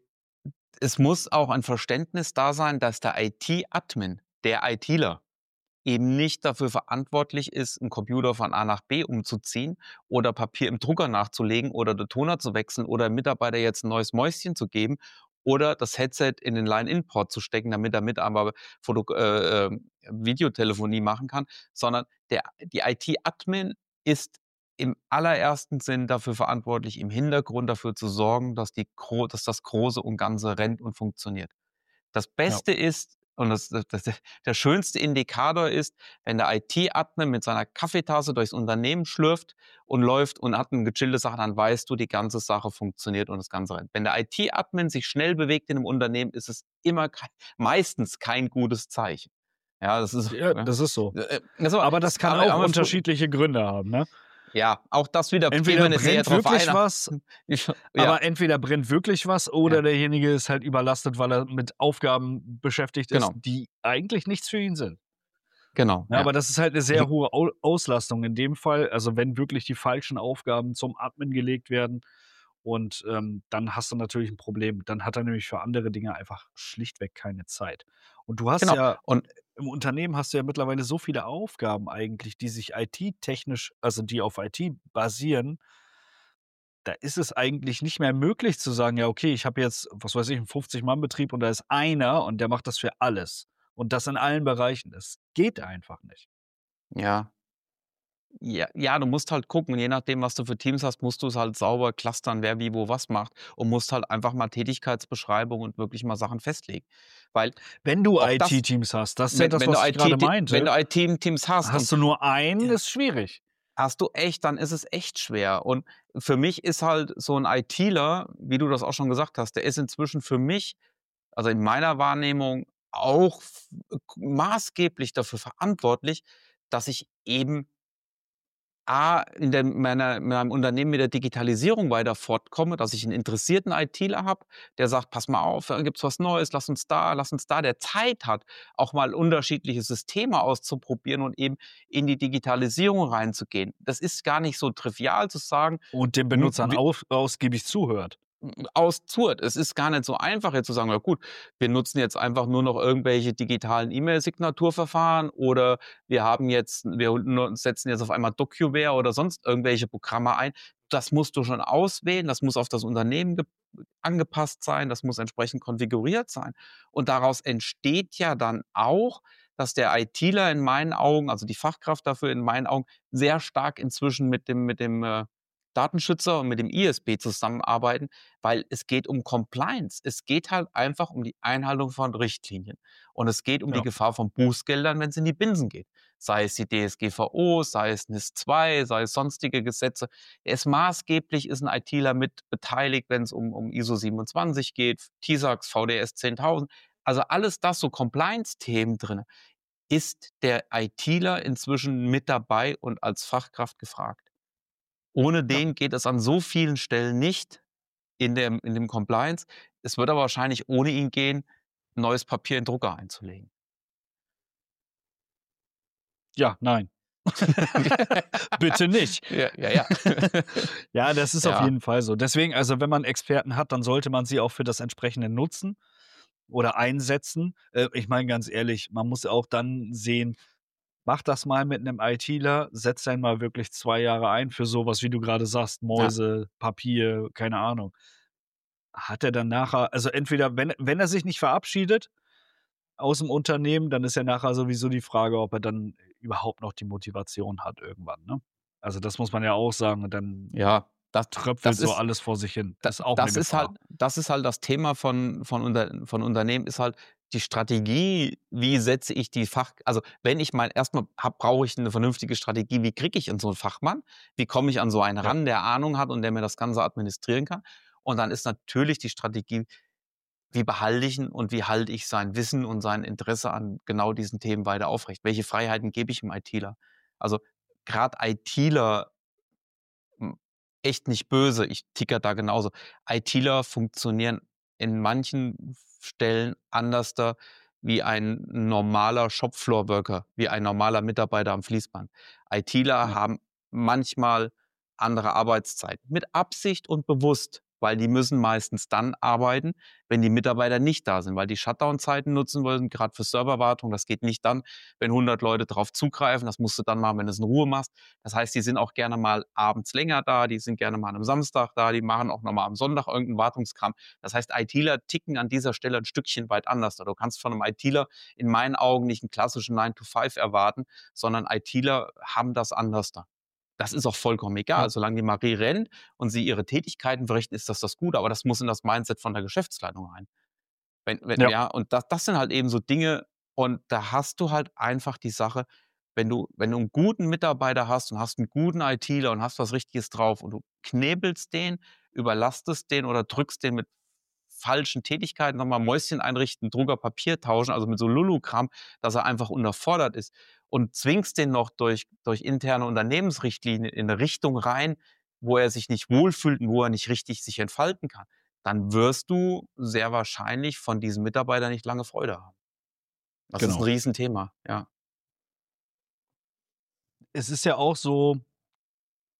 es muss auch ein Verständnis da sein, dass der IT-Admin, der ITler, eben nicht dafür verantwortlich ist, 'n Computer von A nach B umzuziehen oder Papier im Drucker nachzulegen oder den Toner zu wechseln oder 'm Mitarbeiter jetzt 'n neues Mäuschen zu geben oder das Headset in den Line-In-Port zu stecken, damit der Mitarbeiter Foto äh, ähm, Videotelefonie machen kann, sondern der die IT-Admin ist im allerersten Sinn dafür verantwortlich, im Hintergrund dafür zu sorgen, dass die gro dass das Große und Ganze rennt und funktioniert. Das Ja. Beste ist und das das das der schönste Indikator ist, wenn der IT-Admin mit seiner Kaffeetasse durchs Unternehmen schlürft und läuft und hat 'ne gechillte Sache, dann weißt du, die ganze Sache funktioniert und das Ganze rennt. Wenn der IT-Admin sich schnell bewegt in 'nem Unternehmen, ist es immer kei meistens kein gutes Zeichen. Ja, das ist Ja, ja. das ist so. Äh, das aber Aber das kann aber auch aber fro unterschiedliche Gründe haben, ne? Ja, auch das wieder gehen wir Entweder nicht näher brennt drauf ein, wirklich a was ich ja. aber entweder brennt wirklich was oder Ja. derjenige ist halt überlastet, weil er mit Aufgaben beschäftigt ist, Genau. die eigentlich nichts für ihn sind. Genau, Ja, ja. aber das ist halt 'ne sehr Also hohe Au Auslastung in dem Fall. Also, wenn wirklich die falschen Aufgaben zum Admin gelegt werden Und, ähm, dann hast du natürlich 'n Problem. Dann hat er nämlich für andere Dinge einfach schlichtweg keine Zeit. Und du hast Genau. ja Und im Unternehmen hast du ja mittlerweile so viele Aufgaben eigentlich, die sich I T-technisch also, die auf I T basieren da ist es eigentlich nicht mehr möglich zu sagen: „Ja, okay, ich habe jetzt, was weiß ich, 'n fünfzig-Mann-Betrieb und da ist einer und der macht das für alles und das in allen Bereichen.“ Das geht einfach nicht. Ja. Ja, ja, du musst halt gucken, je nachdem, was du für Teams hast, musst du's halt sauber clustern, wer wie wo was macht und musst halt einfach mal Tätigkeitsbeschreibung und wirklich mal Sachen festlegen. Weil Wenn du auch das IT-Teams hast, das ist ja wenn das, wenn du was ich grade IT Te wenn meinte. du IT-Teams hast und Hast du nur einen, ja ist schwierig. hast du echt dann ist es echt schwer. Und für mich ist halt so 'n ITler, wie du das auch schon gesagt hast, der ist inzwischen für mich also, in meiner Wahrnehmung auch f k maßgeblich dafür verantwortlich, dass ich eben A, in der meiner in meinem Unternehmen mit der Digitalisierung weiter fortkomme, dass ich 'n interessierten ITler habe, der sagt: „Pass mal auf, da gibt's was Neues, lass uns da lass uns da“ der Zeit hat, auch mal unterschiedliche Systeme auszuprobieren und eben in die Digitalisierung reinzugehen. Das ist gar nicht so trivial zu sagen, Und den hm, Benutzern wi auf ausgiebig zuhört. Aus Es ist gar nicht so einfach, jetzt zu sagen: „Ja gut, wir nutzen jetzt einfach nur noch irgendwelche digitalen E-Mail-Signaturverfahren oder wir haben jetzt wir nu setzen jetzt auf einmal DocuWare oder sonst irgendwelche Programme ein.“ Das musst du schon auswählen, das muss auf das Unternehmen gep angepasst sein, das muss entsprechend konfiguriert sein. Und daraus entsteht ja dann auch, dass der ITler in meinen Augen also, die Fachkraft dafür in meinen Augen sehr stark inzwischen mit dem mit dem, äh, Datenschützer und mit dem ISB zusammenarbeiten, weil es geht um Compliance. Es geht halt einfach um die Einhaltung von Richtlinien. Und es geht um die Ja. Gefahr von Bußgeldern, wenn's in die Binsen geht. Sei es die DSGVO, sei es NIS zwei, sei es sonstige Gesetze. Er ist maßgeblich ist 'n ITler mit beteiligt, wenn's um um ISO siebenundzwanzig geht, TISAX, VDS zehntausend. Also, alles das, so Compliance-Themen drinne, ist der ITler inzwischen mit dabei und als Fachkraft gefragt. Ohne Ja. den geht es an so vielen Stellen nicht in dem in dem Compliance. Es wird aber wahrscheinlich ohne ihn gehen, neues Papier in Drucker einzulegen. Ja, nein. Bitte nicht. Ja, ja, ja. Ja, das ist auf Ja. jeden Fall so. Deswegen also, wenn man Experten hat, dann sollte man sie auch für das Entsprechende nutzen oder einsetzen. Äh, ich meine ganz ehrlich, man muss auch dann sehen, mach das mal mit 'nem ITler, setz den mal wirklich zwei Jahre ein für so was, wie du grade sagst, Ja. Mäuse, Papier, keine Ahnung. Hat er dann nachher also, entweder wenn wenn er sich nicht verabschiedet aus'm Unternehmen, dann ist ja nachher sowieso die Frage, ob er dann überhaupt noch die Motivation hat irgendwann, ne? Also, das muss man ja auch sagen und dann Ja, das tröpfelt das so ist alles vor sich hin. da Ist auch 'ne das ist halt Gefahr. das ist halt das Thema von von Unter von Unternehmen ist halt die Strategie, wie setze ich die Fach also, wenn ich mein erst mal habe brauche ich 'ne vernünftige Strategie, wie kriege ich denn so 'n Fachmann? Wie komme ich an so einen Ja. ran, der Ahnung hat und der mir das Ganze administrieren kann? Und dann ist natürlich die Strategie, wie behalte ich ihn und wie halte ich sein Wissen und sein Interesse an genau diesen Themen weiter aufrecht? Welche Freiheiten gebe ich 'm ITler? Also, grad ITler hm, echt nicht böse, ich ticke da genauso. ITler funktionieren in manchen Stellen anderster wie ein normaler Shopfloor-Worker, wie ein normaler Mitarbeiter am Fließband. ITler Ja. haben manchmal andere Arbeitszeiten, mit Absicht und bewusst, weil die müssen meistens dann arbeiten, wenn die Mitarbeiter nicht da sind, weil die Shutdown-Zeiten nutzen wollen, grad für Serverwartung. Das geht nicht dann, wenn hundert Leute drauf zugreifen. Das musst du dann machen, wenn du's in Ruhe machst. Das heißt, die sind auch gerne mal abends länger da, die sind gerne mal an 'nem Samstag da, die machen auch noch mal am Sonntag irgend 'n Wartungskram. Das heißt, ITler ticken an dieser Stelle 'n Stückchen weit anders. Du kannst von 'nem ITler in meinen Augen nicht 'n klassischen nine to five erwarten, sondern ITler haben das anderster. Das ist auch vollkommen egal. Ja. Solange die Marie rennt und sie ihre Tätigkeiten verrichten, ist das das Gute, aber das muss in das Mindset von der Geschäftsleitung rein. Wenn wenn Ja. ja, und das das sind halt eben so Dinge und da hast du halt einfach die Sache, wenn du wenn du 'n guten Mitarbeiter hast und hast 'n guten ITler und hast was Richtiges drauf und du knebelst den, überlastest den oder drückst den mit falschen Tätigkeiten noch mal Mäuschen einrichten, Drucker, Papier tauschen, also, mit so Lulu-Kram, dass er einfach unterfordert ist und zwingst den noch durch durch interne Unternehmensrichtlinien in 'ne Richtung rein, wo er sich nicht wohlfühlt und wo er nicht richtig sich entfalten kann, dann wirst du sehr wahrscheinlich von diesem Mitarbeiter nicht lange Freude haben. Das ist 'n Genau. Riesenthema, ja. Es ist ja auch so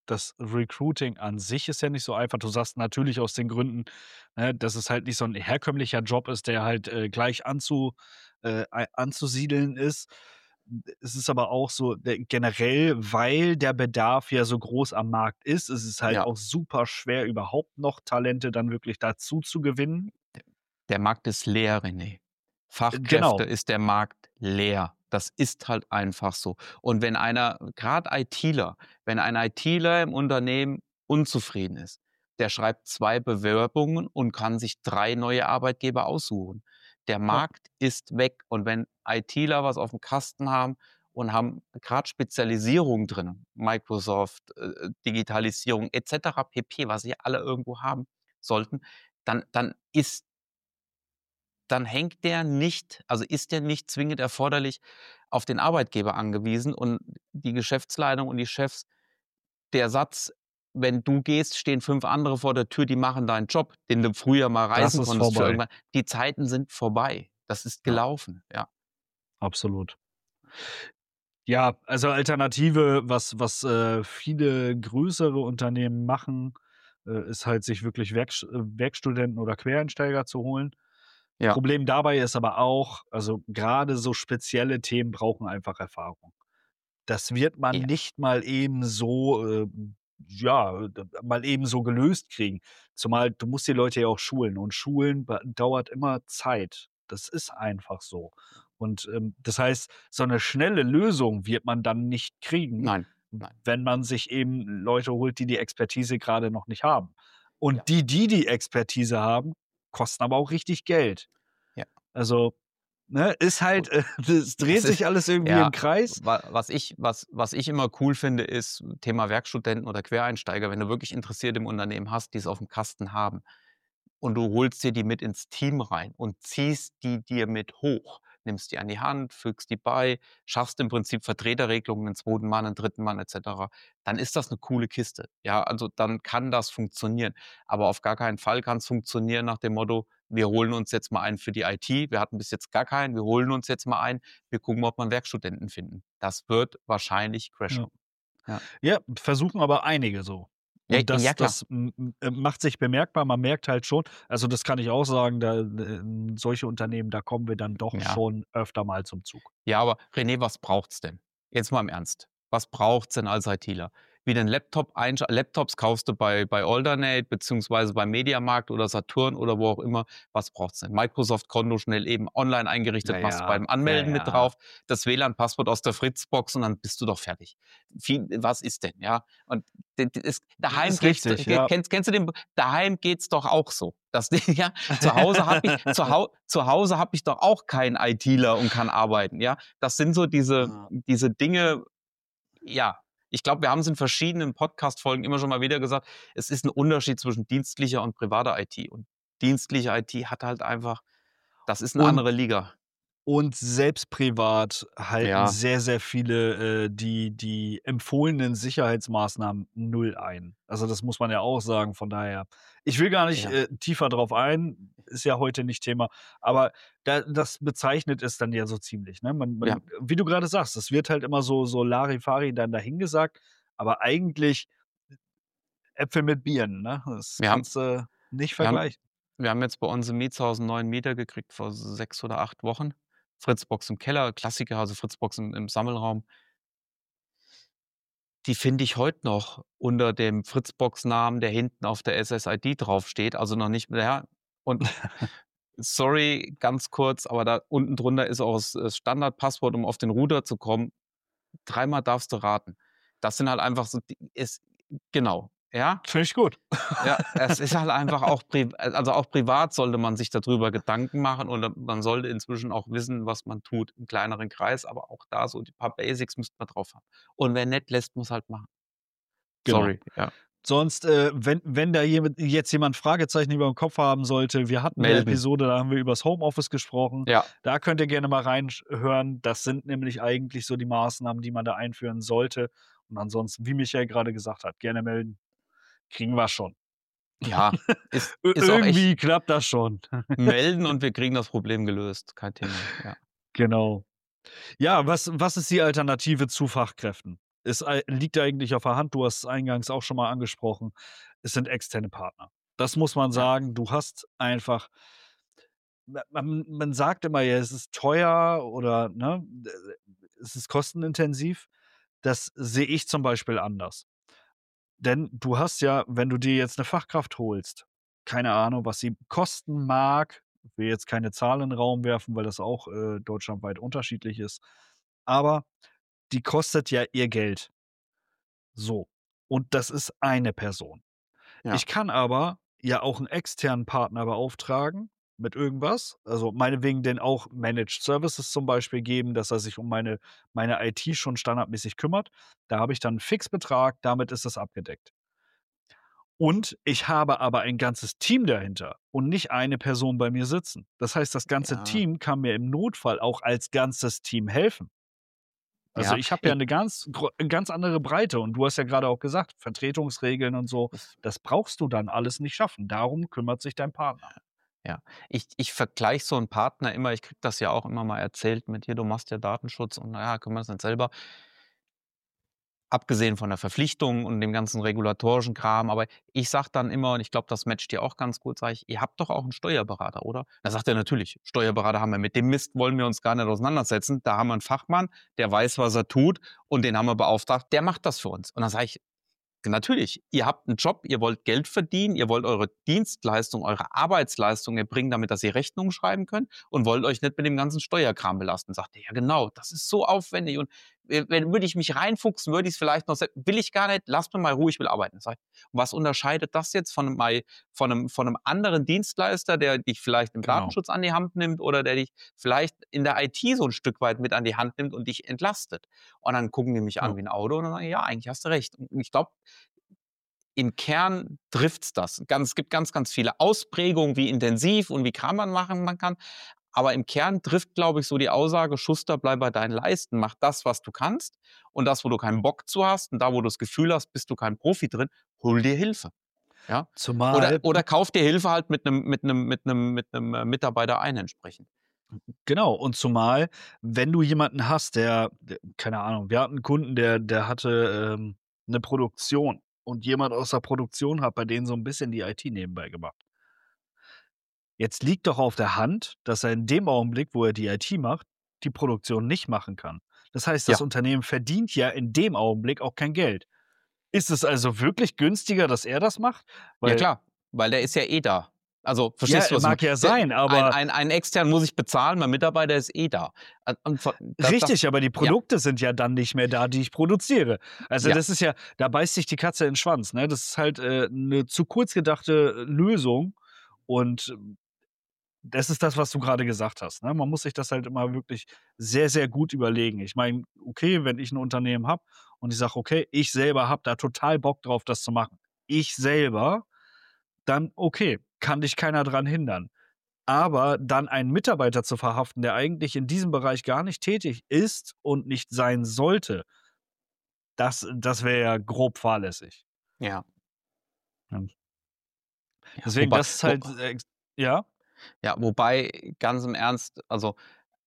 das Recruiting an sich ist ja nicht so einfach. Du sagst natürlich aus den Gründen, ne, dass es halt nicht so 'n herkömmlicher Job ist, der halt, äh, gleich anzu äh, ei anzusiedeln ist. Es ist aber auch so, de generell, weil der Bedarf ja so groß am Markt ist, ist es halt Ja. auch super schwer, überhaupt noch Talente dann wirklich dazu zu gewinnen. D der Markt ist leer, René. Äh, Fachkräfte genau. ist der Markt leer. Das ist halt einfach so. Und wenn einer grad ITler wenn ein ITler im Unternehmen unzufrieden ist, der schreibt zwei Bewerbungen und kann sich drei neue Arbeitgeber aussuchen. Der Ja. Markt ist weg. Und wenn ITler was aufm Kasten haben und haben grad Spezialisierung drin, Microsoft, äh, Digitalisierung et cetera pp., was sie alle irgendwo haben sollten, dann dann ist dann hängt der nicht also, ist der nicht zwingend erforderlich auf den Arbeitgeber angewiesen und die Geschäftsleitung und die Chefs der Satz: „Wenn du gehst, stehen fünf andere vor der Tür, die machen deinen Job, den du früher mal Das reißen ist konntest für vorbei. irgendwann“ die Zeiten sind vorbei. Das ist Ja. gelaufen, ja. Absolut. Ja, also Alternative, was was, äh, viele größere Unternehmen machen, äh, ist halt, sich wirklich Werksch äh, Werkstudenten oder Quereinsteiger zu holen. Ja. Problem dabei ist aber auch also, grade so spezielle Themen brauchen einfach Erfahrung. Das wird man Ja. nicht mal eben so, ähm, ja, d mal eben so gelöst kriegen. Zumal du musst die Leute ja auch schulen und Schulen ba dauert immer Zeit. Das ist einfach so. Und, ähm, das heißt, so 'ne schnelle Lösung wird man dann nicht kriegen, Nein, nein. wenn man sich eben Leute holt, die die Expertise grade noch nicht haben. Ja. Und die, die die Expertise haben, kosten aber auch richtig Geld. Ja. Also, ne, ist halt, äh es Es dreht ist sich alles irgendwie im ja, Kreis. wa was ich was was ich immer cool finde, ist Thema Werkstudenten oder Quereinsteiger. Wenn du wirklich Interessierte im Unternehmen hast, die's aufm Kasten haben und du holst dir die mit ins Team rein und ziehst die dir mit hoch, nimmst die an die Hand, fügst die bei, schaffst im Prinzip Vertreterregelungen, 'n zweiten Mann, 'n dritten Mann et cetera, dann ist das 'ne coole Kiste. Ja, also, dann kann das funktionieren. Aber auf gar keinen Fall kann's funktionieren nach dem Motto: „Wir holen uns jetzt mal einen für die IT. Wir hatten bis jetzt gar keinen. Wir holen uns jetzt mal einen. Wir gucken, ob wir 'n Werkstudenten finden.“ Das wird wahrscheinlich crashen. Ja. Ja. Ja, versuchen aber einige so. Ja, Und ja das klar. das m m äh, macht sich bemerkbar. Man merkt halt schon also, das kann ich auch sagen, da äh, solche Unternehmen, da kommen wir dann doch Ja. schon öfter mal zum Zug. Ja, aber René, was braucht's denn? Jetzt mal im Ernst. Was braucht's denn als ITler? Wieder 'n Laptop einsch Laptops kaufst du bei bei Aldernate beziehungsweise beim Mediamarkt oder Saturn oder wo auch immer. Was braucht's denn? Microsoft-Konto schnell eben online Ja, eingerichtet, machst ja. beim Ja, Anmelden mit ja. drauf, das WLAN-Passwort aus der Fritzbox und dann bist du doch fertig. Viel was ist denn, ja? Und d d es daheim Ist geht's richtig, ge ja. kennst kennst du den daheim geht's doch auch so. Das ja, zu Hause habe ich zu Hau zu Hause habe ich doch auch keinen ITler und kann arbeiten, ja? Das sind so diese Ja. diese Dinge ja, ich glaube, wir haben's in verschiedenen Podcast-Folgen immer schon mal wieder gesagt, es ist 'n Unterschied zwischen dienstlicher und privater IT. Und dienstliche IT hat halt einfach das ist 'ne Und andere Liga. und selbst privat halten Ja. sehr, sehr viele, äh, die die empfohlenen Sicherheitsmaßnahmen null ein. Also, das muss man ja auch sagen. Von daher ich will gar nicht, Ja. äh, tiefer drauf ein, ist ja heute nicht Thema, aber da das bezeichnet es dann ja so ziemlich, ne? Man Ja. man wie du grade sagst, es wird halt immer so so Larifari dann dahingesagt, aber eigentlich Äpfel mit Birnen, ne? Das Wir haben kannst du nicht wir haben vergleichen. wir haben jetzt bei uns im Mietshaus 'n neuen Mieter gekriegt vor sechs oder acht Wochen. Fritzbox im Keller, Klassiker, also Fritzbox im im Sammelraum. Die finde ich heute noch unter dem Fritzbox-Namen, der hinten auf der SSID draufsteht, also noch nicht mehr und sorry, ganz kurz, aber da unten drunter ist auch das das Standardpasswort, um auf den Router zu kommen. Dreimal darfst du raten. Das sind halt einfach so die es genau, ja? Finde ich gut. Ja, es ist halt einfach auch pri also auch privat sollte man sich da drüber Gedanken machen oder man sollte inzwischen auch wissen, was man tut im kleineren Kreis, aber auch da so die paar Basics müsste man drauf haben. Und wer nicht, lässt man's halt machen. Genau. Sorry, ja. Sonst, äh, wenn wenn da jemand jetzt jemand Fragezeichen überm Kopf haben sollte, wir hatten 'ne Melden. Episode, da haben wir übers Homeoffice gesprochen. Ja. Da könnt ihr gerne mal reinsch hören. Das sind nämlich eigentlich so die Maßnahmen, die man da einführen sollte. Und ansonsten, wie Michael grade gesagt hat, gerne melden. Kriegen wir schon. Ja, ist Ö ist auch echt irgendwie klappt das schon. melden und wir kriegen das Problem gelöst. Kein Thema, ja. Genau. Ja, was was ist die Alternative zu Fachkräften? ist ei liegt eigentlich auf der Hand, du hast es eingangs auch schon mal angesprochen, es sind externe Partner. Das muss man Ja, sagen, du hast einfach ma man man sagt immer, ja, es ist teuer oder, ne, d es ist kostenintensiv. Das sehe ich zum Beispiel anders. Denn du hast ja, wenn du dir jetzt 'ne Fachkraft holst, keine Ahnung, was sie kosten mag, will jetzt keine Zahl in 'n Raum werfen, weil das auch, äh, deutschlandweit unterschiedlich ist, aber die kostet ja ihr Geld. So. Und das ist eine Person. ja, Ich kann aber ja auch 'n externen Partner beauftragen mit irgendwas, also meinetwegen den auch Managed Services zum Beispiel geben, dass er sich um meine meine I T schon standardmäßig kümmert. Da habe ich dann 'n Fixbetrag, damit ist das abgedeckt. Und ich habe aber ein ganzes Team dahinter und nicht eine Person bei mir sitzen. Das heißt, das ganze ja, Team kann mir im Notfall auch als ganzes Team helfen. Also, ja. ich habe ja Ich 'ne ganz gro ganz andere Breite und du hast ja grade auch gesagt, Vertretungsregeln und so, ich das brauchst du dann alles nicht schaffen. Darum kümmert sich dein Partner. ja. Ich ich vergleiche so 'n Partner immer, ich kriege das ja auch immer mal erzählt mit: „Hier, du machst ja Datenschutz und na ja, kümmerst nicht selber.“ Abgesehen von der Verpflichtung und dem ganzen regulatorischen Kram, aber ich sage dann immer, und ich glaube, das matcht dir auch ganz gut, sage ich: „Ihr habt doch auch 'n Steuerberater, oder?“ Da sagt er: „Natürlich, Steuerberater haben wir. Mit dem Mist wollen wir uns gar nicht auseinandersetzen. Da haben wir 'n Fachmann, der weiß, was er tut und den haben wir beauftragt, der macht das für uns.“ Und dann sage ich: Natürlich, ihr habt 'n Job, ihr wollt Geld verdienen, ihr wollt eure Dienstleistung, eure Arbeitsleistung erbringen, damit dass ihr Rechnungen schreiben könnt und wollt euch nicht mit dem ganzen Steuerkram belasten. Sagt er: „Ja genau, das ist so aufwendig und, äh, wenn würde ich mich reinfuchsen, würde ich's vielleicht noch se will ich gar nicht, lasst mich mal in Ruhe, ich will arbeiten.“ Sage ich: „Was unterscheidet das jetzt von 'nem mei von 'nem von 'nem anderen Dienstleister, der dich vielleicht im Genau. Datenschutz an die Hand nimmt oder der dich vielleicht in der I T so 'n Stück weit mit an die Hand nimmt und dich entlastet?“ Und dann gucken die mich an Ja. wie 'n Auto und dann sage ich: „Ja, eigentlich hast du recht.“ Und ich glaube, im Kern trifft's das. Ganz es gibt ganz, ganz viele Ausprägungen, wie intensiv und wie Kram man machen man kann. Aber im Kern trifft, glaube ich, so die Aussage: „Schuster, bleib bei deinen Leisten. Mach das, was du kannst und das, wo du keinen Bock zu hast und da, wo du das Gefühl hast, bist du kein Profi drin, hol dir Hilfe.“ Ja? Oder Zumal oder kauf dir Hilfe halt mit 'nem mit 'nem mit 'nem mit 'nem, äh, Mitarbeiter ein entsprechend. genau, und zumal, wenn du jemanden hast, der d keine Ahnung, wir hatten 'n Kunden, der der hatte, ähm, 'ne Produktion und jemand aus der Produktion hat bei denen so 'n bisschen die I T nebenbei gemacht. Jetzt liegt doch auf der Hand, dass er in dem Augenblick, wo er die I T macht, die Produktion nicht machen kann. Das heißt, das Ja, Unternehmen verdient ja in dem Augenblick auch kein Geld. Ist es also wirklich günstiger, dass er das macht? ja Weil klar, weil der ist ja eh da. Also, verstehst du, ja, was ich meine? mag ja Der sein, ein aber ein einen extern muss ich bezahlen, mein Mitarbeiter ist eh da. Äh, und von da das richtig, aber die ja, Produkte sind ja dann nicht mehr da, die ich produziere. Also, ja, das ist ja, da beißt sich die Katze in 'n Schwanz, ne? Das ist halt, äh, 'ne zu kurz gedachte, äh, Lösung und ähm, das ist das, was du grade gesagt hast, ne? Man muss sich das halt immer wirklich sehr, sehr gut überlegen. Ich meine, okay, wenn ich 'n Unternehmen habe und ich sage: „Okay, ich selber habe da total Bock drauf, das zu machen.“ Ich selber, dann okay, kann dich keiner dran hindern. Aber dann einen Mitarbeiter zu verhaften, der eigentlich in diesem Bereich gar nicht tätig ist und nicht sein sollte, das das wäre ja grob fahrlässig. ja, Ja. ja. Deswegen, Wobei das ist wo halt äh, ex ja? ja, wobei ganz im Ernst, also,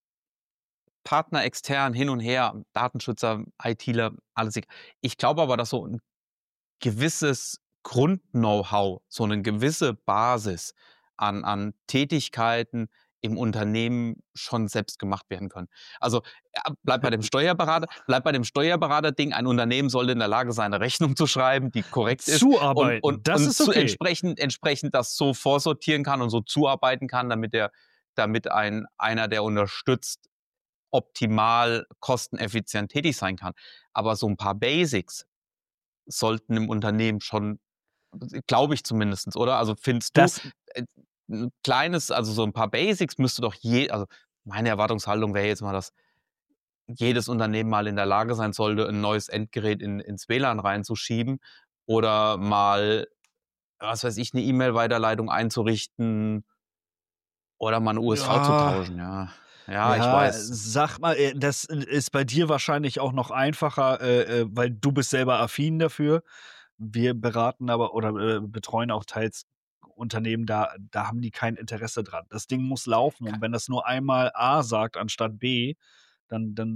Partner extern hin und her, Datenschützer, ITler, alles egal. Ich glaube aber, dass so 'n gewisses Grund-Know-how, so 'ne gewisse Basis an an Tätigkeiten im Unternehmen schon selbst gemacht werden können. Also, ja, bleib bei dem Steuerberater bleib bei dem Steuerberater-Ding. Ein Unternehmen sollte in der Lage sein, 'ne Rechnung zu schreiben, die korrekt ist und und Zuarbeiten, das und ist zu okay. entsprechend entsprechend das so vorsortieren kann und so zuarbeiten kann, damit der damit ein einer, der unterstützt, optimal kosteneffizient tätig sein kann. Aber so 'n paar Basics sollten im Unternehmen schon, glaube ich zumindestens, oder? Also, findest du, Das äh, 'n kleines also, so 'n paar Basics müsste doch je also, meine Erwartungshaltung wäre jetzt mal, dass jedes Unternehmen mal in der Lage sein sollte, 'n neues Endgerät in ins W L A N reinzuschieben oder mal, was weiß ich, 'ne E-Mail-Weiterleitung einzurichten oder mal 'ne U S V zu ja, tauschen, ja. Ja, ich ja, weiß. sag mal, äh, das ist bei dir wahrscheinlich auch noch einfacher, äh, äh, weil du bist selber affin dafür. Wir beraten aber oder, äh, betreuen auch teils Unternehmen, da da haben die kein Interesse dran. Das Ding muss laufen Ka und wenn das nur einmal A sagt anstatt B, dann dann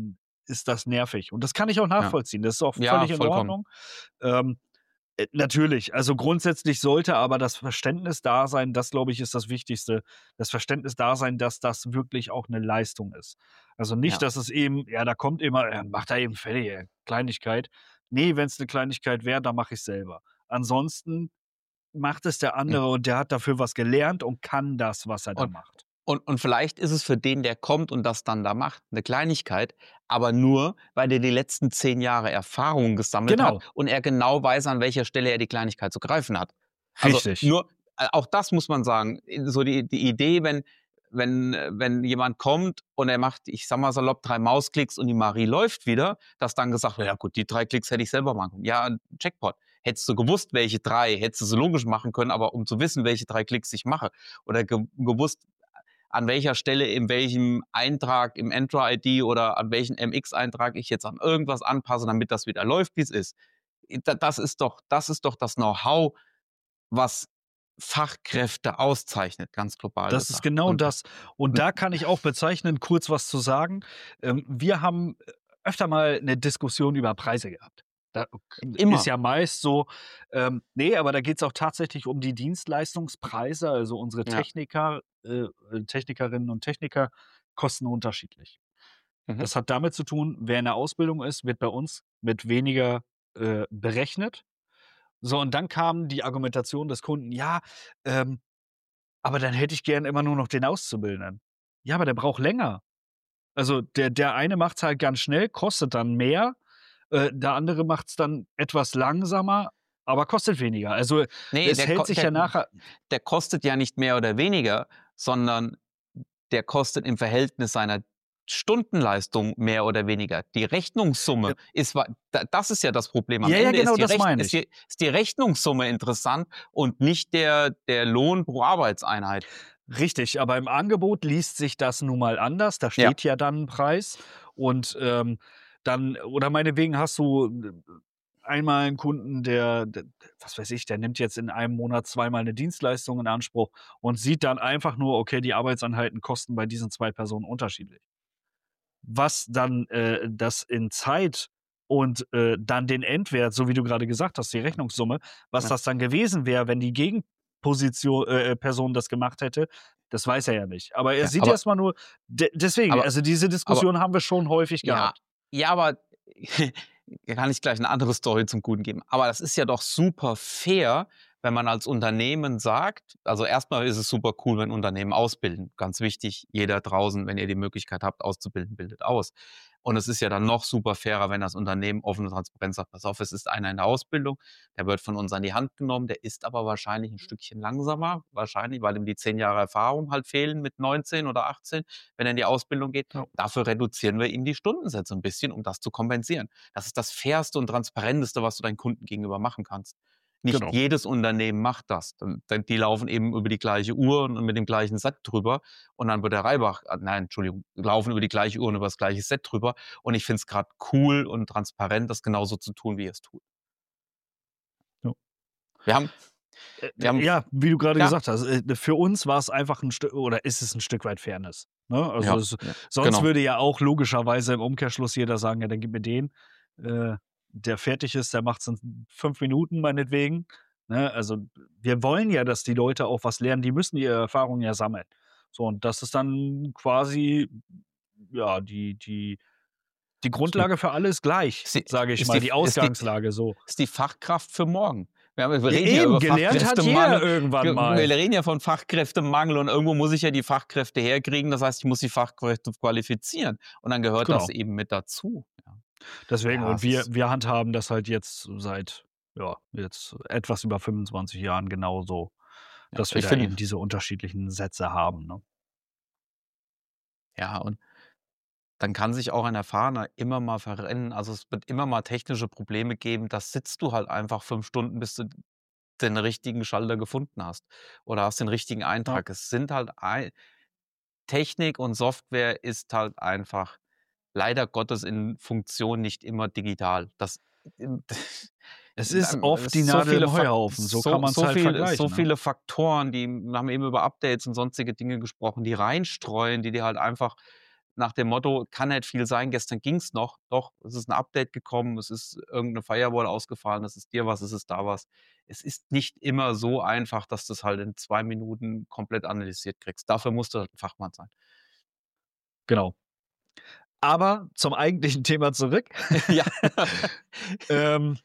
ist das nervig. Und das kann ich auch Ja. nachvollziehen. Das ist auch Ja, völlig in vollkommen. Ordnung. Ähm, äh, natürlich, also grundsätzlich sollte aber das Verständnis da sein, das glaube ich, ist das Wichtigste, das Verständnis da sein, dass das wirklich auch 'ne Leistung ist. Also nicht, Ja. dass es eben ja, da kommt immer: „Ja, mach da eben fertig, ey, Kleinigkeit.“ Ne, wenn's 'ne Kleinigkeit wäre, dann mache ich's selber. Ansonsten macht es der Hm. andere und der hat dafür was gelernt und kann das, was er da Und macht. und und vielleicht ist es für den, der kommt und das dann da macht, 'ne Kleinigkeit, aber nur, weil der die letzten zehn Jahre Erfahrung gesammelt hat Genau. und er genau weiß, an welcher Stelle er die Kleinigkeit zu greifen hat. Also, Richtig. nur äh, auch das muss man sagen, äh, so die die Idee, wenn wenn äh, wenn jemand kommt und er macht, ich sage mal salopp, drei Mausklicks und die Marie läuft wieder, dass dann gesagt wird: „Ja gut, die drei Klicks hätte ich selber machen können.“ Ja, Jackpot. Hättest du gewusst, welche drei, hättest du sie logisch machen können, aber um zu wissen, welche drei Klicks ich mache oder ge gewusst, an welcher Stelle, in welchem Eintrag im Entra-I D oder an welchen M X-Eintrag ich jetzt an irgendwas anpasse, damit das wieder läuft, wie's ist. Äh, da das ist doch das ist doch das Know-how, was Fachkräfte auszeichnet, ganz global Das ist gesagt. genau Und das. Und und da kann ich auch bezeichnen, kurz was zu sagen. Ähm, wir haben, äh, öfter mal 'ne Diskussion über Preise gehabt. Da ist Immer. ja meist so ähm, ne, aber da geht's auch tatsächlich um die Dienstleistungspreise. Also, unsere Ja. Techniker äh, äh, Technikerinnen und Techniker kosten unterschiedlich. Mhm. Das hat damit zu tun, wer in der Ausbildung ist, wird bei uns mit weniger, äh, berechnet. So, und dann kam die Argumentation des Kunden: „Ja, ähm, aber dann hätte ich gern immer nur noch den Auszubildenden.“ Ja, aber der braucht länger. Also, der der eine macht's halt ganz schnell, kostet dann mehr. Äh, der andere macht's dann etwas langsamer, aber kostet weniger. Also, Ne, es der ko hält sich der ja nachher der kostet ja nicht mehr oder weniger, sondern der kostet im Verhältnis seiner Stundenleistung mehr oder weniger. Die Äh Rechnungssumme ist wa da das ist ja das Problem. Am Ja, ja, Ende ist genau, die das Rech meine ist ich. die ist die Rechnungssumme interessant und nicht der der Lohn pro Arbeitseinheit. Richtig, aber im Angebot liest sich das nun mal anders. Da Ja. steht ja dann 'n Preis und, ähm, dann oder meinetwegen hast du einmal 'n Kunden, der d was weiß ich, der nimmt jetzt in einem Monat zweimal 'ne Dienstleistung in Anspruch und sieht dann einfach nur, okay, die Arbeitseinheiten kosten bei diesen zwei Personen unterschiedlich. Was dann, äh, das in Zeit und, äh, dann den Endwert, so wie du grade gesagt hast, die Rechnungssumme, was Ja. das dann gewesen wäre, wenn die Gegenpositio äh, äh, Person das gemacht hätte, das weiß er ja nicht. Aber er Ja, sieht aber erst mal nur de deswegen, aber also diese aber Diskussion haben wir schon häufig ja, gehabt. ja, aber da kann ich gleich 'ne andere Story zum Guten geben. Aber das ist ja doch super fair, wenn man als Unternehmen sagt also, erst mal ist es super cool, wenn Unternehmen ausbilden. Ganz wichtig, jeder draußen, wenn ihr die Möglichkeit habt, auszubilden, bildet aus. Und es ist ja dann noch super fairer, wenn das Unternehmen offen und transparent sagt: „Pass auf, es ist einer in der Ausbildung, der wird von uns an die Hand genommen, der ist aber wahrscheinlich 'n Stückchen langsamer, wahrscheinlich, weil ihm die zehn Jahre Erfahrung halt fehlen mit neunzehn oder achtzehn, wenn er in die Ausbildung geht. Ja. Dafür reduzieren wir ihm die Stundensätze 'n bisschen, um das zu kompensieren.“ Das ist das Fairste und Transparenteste, was du deinen Kunden gegenüber machen kannst. Nicht Genau. jedes Unternehmen macht das. Dann dann die laufen eben über die gleiche Uhr und mit dem gleichen Set drüber und dann wird der Reibach äh, nein, Entschuldigung, laufen über die gleiche Uhr und über das gleiche Set drüber. Und ich finde es grad cool und transparent, das genauso zu tun, wie ihr es tut. Ja. Wir haben Äh, wir haben f ja, wie du grade klar. gesagt hast, äh, für uns war's einfach 'n Stück oder ist es 'n Stück weit Fairness, ne? Also, Ja, es ja, sonst genau. würde ja auch logischerweise im Umkehrschluss jeder sagen: „Ja, dann gib mir den, äh, der fertig ist, der macht's in fünf Minuten meinetwegen“, ne? Also, wir wollen ja, dass die Leute auch was lernen, die müssen ihre Erfahrungen ja sammeln. So, und das ist dann quasi, ja, die die die Ist 'ne Grundlage für alle ist gleich, ist die sage ich ist die mal, die F ist die Ausgangslage so. ist die Fachkraft für morgen. Wir haben wir Ja, reden ja eben, über gelernt hat jeder Fachkräftemangel. irgendwann Wir wir mal. reden ja von Fachkräftemangel und irgendwo muss ich ja die Fachkräfte herkriegen. Das heißt, ich muss die Fachkräfte qualifizieren und dann gehört das Genau. eben mit dazu, ja. Deswegen Ja, und es wir ist wir handhaben das halt jetzt seit, ja, jetzt etwas über fünfundzwanzig Jahren genauso, Ja, dass wir ich da finde eben diese unterschiedlichen Sätze haben, ne? Ja, und dann kann sich auch ein Erfahrener immer mal verrennen. Also, es wird immer mal technische Probleme geben. Da sitzt du halt einfach fünf Stunden, bis du den richtigen Schalter gefunden hast oder hast den richtigen Ja. Eintrag. Es sind halt ei Technik und Software ist halt einfach leider Gottes in Funktion nicht immer digital. Das Es ist oft die so Nadel viele im Fak Heuhaufen, so kann so man's so halt viel so vergleichen, ne? viele Faktoren, die wir haben eben über Updates und sonstige Dinge gesprochen, die reinstreuen, die dir halt einfach nach dem Motto: „Kann nicht viel sein, gestern ging's noch.“ Doch, es ist ein Update gekommen, es ist irgendeine Firewall ausgefallen, es ist dir was, es ist da was. Es ist nicht immer so einfach, dass du's halt in zwei Minuten komplett analysiert kriegst. Dafür musst du halt 'n Fachmann sein. Genau. Aber zum eigentlichen Thema zurück. Ja. Ähm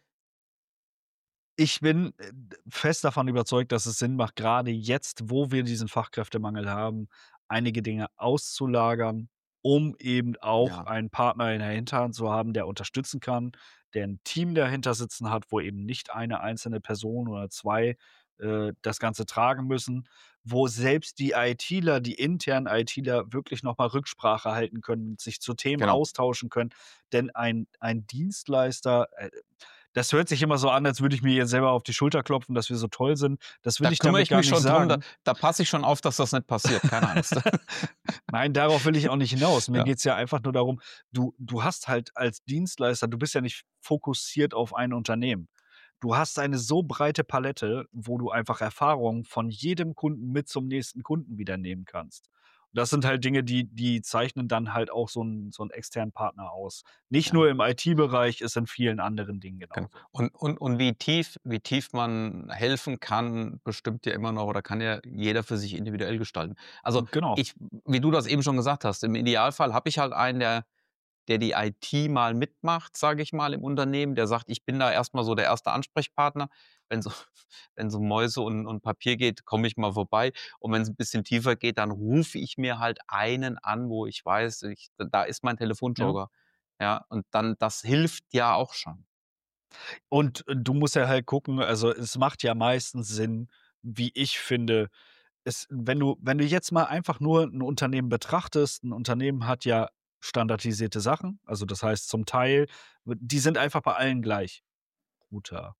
ich bin, äh, fest davon überzeugt, dass es Sinn macht, grade jetzt, wo wir diesen Fachkräftemangel haben, einige Dinge auszulagern, um eben auch Ja. einen Partner in der Hinterhand zu haben, der unterstützen kann, der 'n Team dahinter sitzen hat, wo eben nicht eine einzelne Person oder zwei, äh, das Ganze tragen müssen, wo selbst die ITler, die internen ITler wirklich noch mal Rücksprache halten können, sich zu Themen Genau. austauschen können. Denn ein ein Dienstleister, äh das hört sich immer so an, als würde ich mir jetzt selber auf die Schulter klopfen, dass wir so toll sind. Das will Da ich kümmere damit ich gar mich nicht schon drum, da sagen. da passe ich schon auf, dass das nicht passiert, keine Angst. Nein, darauf will ich auch nicht hinaus. Mir Ja. geht's ja einfach nur darum, du du hast halt als Dienstleister du bist ja nicht fokussiert auf ein Unternehmen. Du hast eine so breite Palette, wo du einfach Erfahrungen von jedem Kunden mit zum nächsten Kunden wieder nehmen kannst. Das sind halt Dinge, die die zeichnen dann halt auch so 'n so 'n externen Partner aus. Nicht Ja. nur im IT-Bereich, ist in vielen anderen Dingen Genau. genauso. Und und und wie tief wie tief man helfen kann, bestimmt ja immer noch oder kann ja jeder für sich individuell gestalten. Also, Genau. ich wie du das eben schon gesagt hast, im Idealfall habe ich halt einen, der der die IT mal mitmacht, sage ich mal, im Unternehmen, der sagt: „Ich bin da erst mal so der erste Ansprechpartner. Wenn so wenn so Mäuse und und Papier geht, komme ich mal vorbei. Und wenn's 'n bisschen tiefer geht, dann rufe ich mir halt einen an, wo ich weiß, ich da ist mein Ja. Telefonjoker.“ Ja, und dann das hilft ja auch schon. Und du musst ja halt gucken also, es macht ja meistens Sinn, wie ich finde, es wenn du wenn du jetzt mal einfach nur 'n Unternehmen betrachtest 'n Unternehmen hat ja standardisierte Sachen. Also, das heißt zum Teil die sind einfach bei allen gleich. Router,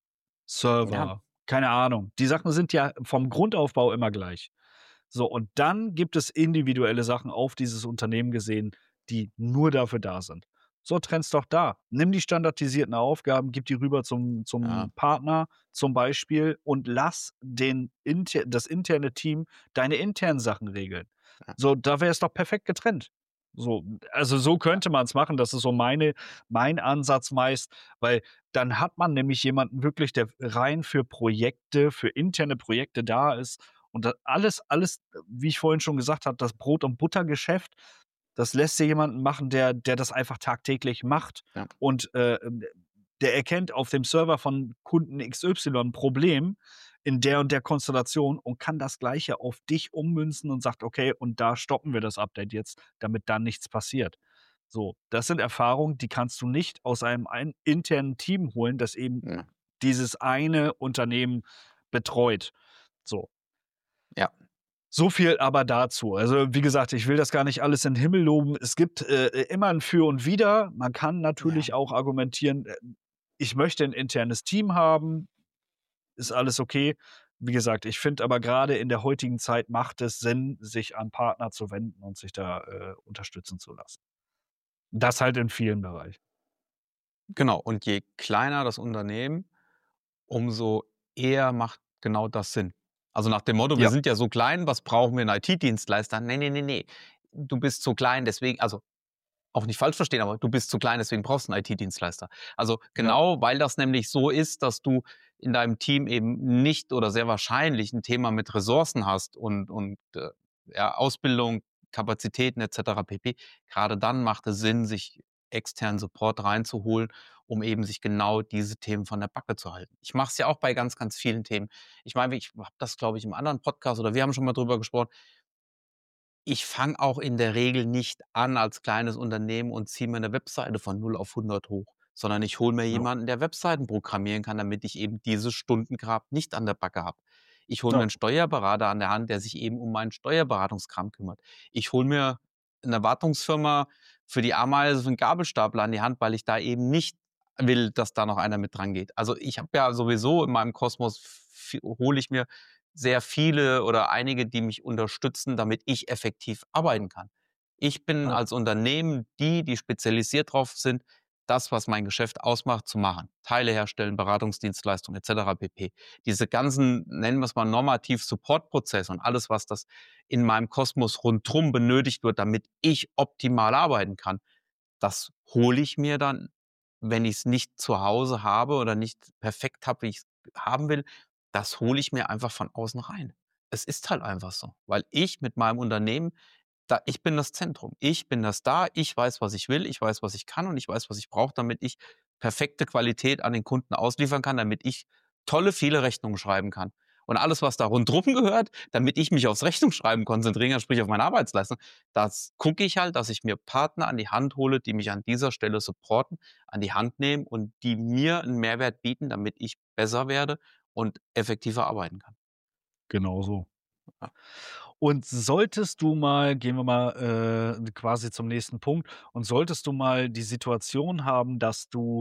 Ja. Server, keine Ahnung. Die Sachen sind ja vom Grundaufbau immer gleich. So, und dann gibt es individuelle Sachen auf dieses Unternehmen gesehen, die nur dafür da sind. So, trenn's doch da. Nimm die standardisierten Aufgaben, gib die rüber zum Ja. zum Partner zum Beispiel und lass den inter das interne Team deine internen Sachen regeln. Ja. So, da wäre es doch perfekt getrennt. So, also, so Ja. könnte man's machen. Das ist so meine mein Ansatz meist, weil dann hat man nämlich jemanden wirklich, der rein für Projekte für interne Projekte da ist und da alles alles, wie ich vorhin schon gesagt habe, das Brot und Buttergeschäft, das lässt dir jemanden machen, der der das einfach tagtäglich macht Ja. und, äh, der erkennt auf dem Server von Kunden X Y 'n Problem in der und der Konstellation und kann das Gleiche auf dich ummünzen und sagt: „Okay, und da stoppen wir das Update jetzt, damit da nichts passiert.“ So, das sind Erfahrungen, die kannst du nicht aus einem ein internen Team holen, das eben Ja. dieses eine Unternehmen betreut. So. Ja. So viel aber dazu. Also, wie gesagt, ich will das gar nicht alles in 'n Himmel loben. Es gibt, äh, immer 'n Für und Wider. Man kann Ja. natürlich auch argumentieren, äh, ich möchte 'n internes Team haben, ist alles okay. Wie gesagt, ich finde aber grade in der heutigen Zeit macht es Sinn, sich an Partner zu wenden und sich da, äh, unterstützen zu lassen. Das halt in vielen Bereichen. Genau, und je kleiner das Unternehmen, umso eher macht genau das Sinn. Also, nach dem Motto: „Wir Ja. sind ja so klein, was brauchen wir 'n IT-Dienstleister?“ Ne, ne, ne, ne. Du bist zu klein, deswegen also, auch nicht falsch verstehen, aber du bist zu klein, deswegen brauchst du 'n IT-Dienstleister. Also, Ja. genau, weil das nämlich so ist, dass du in deinem Team eben nicht oder sehr wahrscheinlich 'n Thema mit Ressourcen hast und und, äh, ja, Ausbildung, Kapazitäten et cetera pp. Grade dann macht es Sinn, sich externen Support reinzuholen, um eben sich genau diese Themen von der Backe zu halten. Ich mache es ja auch bei ganz, ganz vielen Themen. Ich meine, ich habe das, glaube ich, im anderen Podcast oder wir haben schon mal drüber gesprochen ich fange auch in der Regel nicht an als kleines Unternehmen und ziehe mir 'ne Webseite von null auf hundert hoch, sondern ich hole mir Ja. jemanden, der Webseiten programmieren kann, damit ich eben dieses Stundengrab nicht an der Backe habe. Ich hole mir Ja. 'n Steuerberater an der Hand, der sich eben um meinen Steuerberatungskram kümmert. Ich hole mir 'ne Wartungsfirma für die Ameise für 'n Gabelstapler an die Hand, weil ich da eben nicht will, dass da noch einer mit drangeht. Also, ich habe ja sowieso in meinem Kosmos v hole ich mir sehr viele oder einige, die mich unterstützen, damit ich effektiv arbeiten kann. Ich bin Ja. als Unternehmen die, die spezialisiert drauf sind, das, was mein Geschäft ausmacht, zu machen. Teile herstellen, Beratungsdienstleistungen et cetera pp. Diese ganzen, nennen wir es mal normativ Support-Prozesse und alles, was das in meinem Kosmos rundherum benötigt wird, damit ich optimal arbeiten kann, das hole ich mir dann, wenn ich es nicht zu Hause habe oder nicht perfekt habe, wie ich es haben will, das hole ich mir einfach von außen rein. Es ist halt einfach so, weil ich mit meinem Unternehmen, da ich bin das Zentrum. Ich bin das da, ich weiß, was ich will, ich weiß, was ich kann und ich weiß, was ich brauche, damit ich perfekte Qualität an den Kunden ausliefern kann, damit ich tolle, viele Rechnungen schreiben kann. Und alles, was da rundherum gehört, damit ich mich aufs Rechnungsschreiben konzentrieren kann, sprich auf meine Arbeitsleistung, das gucke ich halt, dass ich mir Partner an die Hand hole, die mich an dieser Stelle supporten, an die Hand nehmen und die mir einen Mehrwert bieten, damit ich besser werde und effektiver arbeiten kann. Genau so. Ja. Und solltest du mal gehen wir mal, äh, quasi zum nächsten Punkt. Und solltest du mal die Situation haben, dass du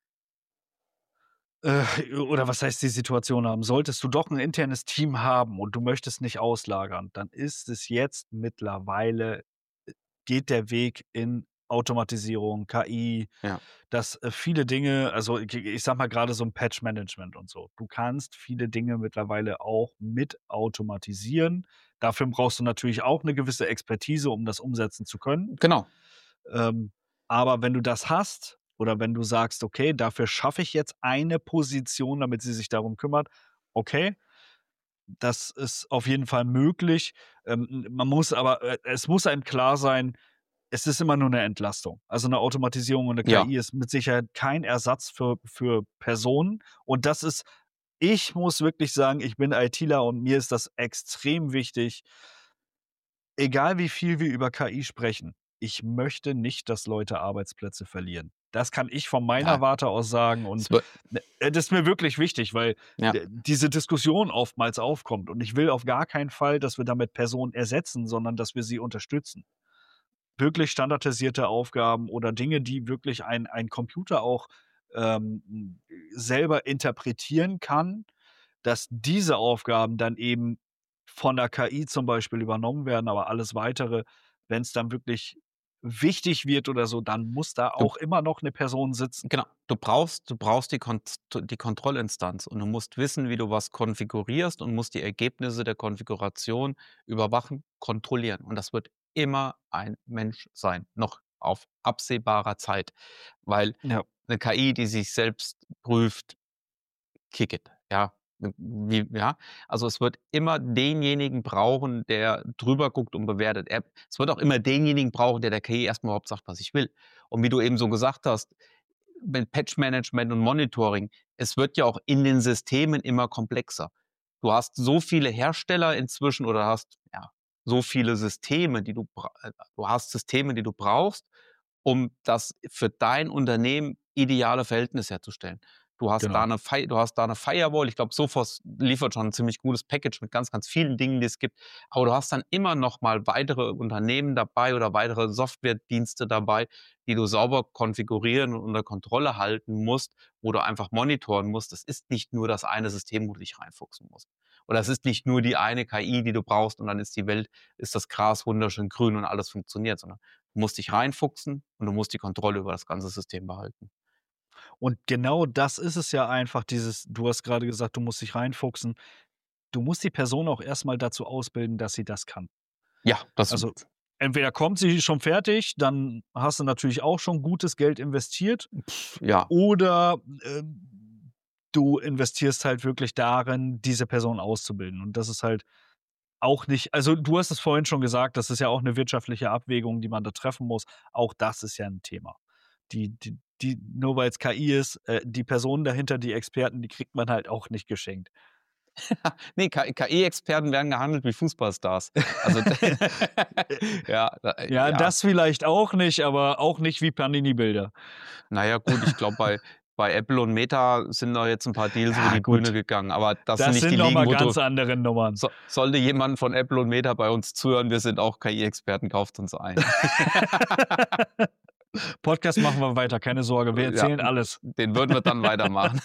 äh, oder was heißt die Situation haben? Solltest du doch ein internes Team haben und du möchtest nicht auslagern, dann ist es jetzt mittlerweile äh, geht der Weg in Automatisierung, K I, Ja, dass, äh, viele Dinge also, ich ich sage mal gerade so 'n Patch-Management und so. Du kannst viele Dinge mittlerweile auch mit automatisieren. Dafür brauchst du natürlich auch 'ne gewisse Expertise, um das umsetzen zu können. genau. Ähm, aber wenn du das hast oder wenn du sagst: „Okay, dafür schaffe ich jetzt eine Position, damit sie sich darum kümmert“, okay, das ist auf jeden Fall möglich. Ähm, man muss aber äh, es muss einem klar sein, es ist immer nur 'ne Entlastung. Also, 'ne Automatisierung und 'ne Ja, K I ist mit Sicherheit kein Ersatz für für Personen. Und das ist ich muss wirklich sagen, ich bin ITler und mir ist das extrem wichtig, egal wie viel wir über K I sprechen, ich möchte nicht, dass Leute Arbeitsplätze verlieren. Das kann ich von meiner ja, Warte aus sagen und, es wird ne, äh, das ist mir wirklich wichtig, weil, ja, d diese Diskussion oftmals aufkommt und ich will auf gar keinen Fall, dass wir damit Personen ersetzen, sondern dass wir sie unterstützen. Wirklich standardisierte Aufgaben oder Dinge, die wirklich ein ein Computer auch, ähm, selber interpretieren kann, dass diese Aufgaben dann eben von der K I zum Beispiel übernommen werden, aber alles Weitere, wenn es dann wirklich wichtig wird oder so, dann muss da du auch immer noch 'ne Person sitzen. genau, du brauchst du brauchst die Kont die Kontrollinstanz und du musst wissen, wie du was konfigurierst und musst die Ergebnisse der Konfiguration überwachen, kontrollieren. Und das wird immer ein Mensch sein, noch auf absehbarer Zeit, weil Ja, eine K I, die sich selbst prüft, kick it, ja. Wie ja, also, es wird immer denjenigen brauchen, der drüber guckt und bewertet. Er es wird auch immer denjenigen brauchen, der der K I erst mal überhaupt sagt, was ich will. Und wie du eben so gesagt hast, mit Patch-Management und Monitoring, es wird ja auch in den Systemen immer komplexer. Du hast so viele Hersteller inzwischen oder hast, ja, so viele Systeme, die du bra äh, du hast Systeme, die du brauchst, um das für dein Unternehmen ideale Verhältnis herzustellen. Du hast da genau. 'ne Fi du hast da 'ne Firewall. Ich glaube, Sophos liefert schon 'n ziemlich gutes Package mit ganz, ganz vielen Dingen, die es gibt. Aber du hast dann immer noch mal weitere Unternehmen dabei oder weitere Softwaredienste dabei, die du sauber konfigurieren und unter Kontrolle halten musst, wo du einfach monitoren musst. Das ist nicht nur das eine System, wo du dich reinfuchsen musst. Oder es ist nicht nur die eine K I, die du brauchst und dann ist die Welt ist das Gras wunderschön grün und alles funktioniert, sondern du musst dich reinfuchsen und du musst die Kontrolle über das ganze System behalten. Und genau das ist es ja einfach, dieses du hast grade gesagt, du musst dich reinfuchsen. Du musst die Person auch erst mal dazu ausbilden, dass sie das kann. Ja, das Also, entweder kommt sie schon fertig, dann hast du natürlich auch schon gutes Geld investiert, ja, oder, ähm, du investierst halt wirklich darin, diese Person auszubilden. Und das ist halt auch nicht also, du hast es vorhin schon gesagt, das ist ja auch 'ne wirtschaftliche Abwägung, die man da treffen muss. Auch das ist ja 'n Thema. Die die die nur weil's K I ist, äh, die Personen dahinter, die Experten, die kriegt man halt auch nicht geschenkt. ne, K K I-Experten werden gehandelt wie Fußballstars. Also, ja, da äh, Ja, ja. das vielleicht auch nicht, aber auch nicht wie Panini-Bilder. Na ja, gut, ich glaube, bei bei Apple und Meta sind da jetzt 'n paar Deals über Ja, die Bühne gut. gegangen, aber das sind Das nicht die sind noch Ligen, mal wo du ganz andere Nummern. so sollte jemand von Apple und Meta bei uns zuhören, wir sind auch K I-Experten, kauft uns ein. Podcast machen wir weiter, keine Sorge, wir Ja, erzählen alles. den würden wir dann weitermachen.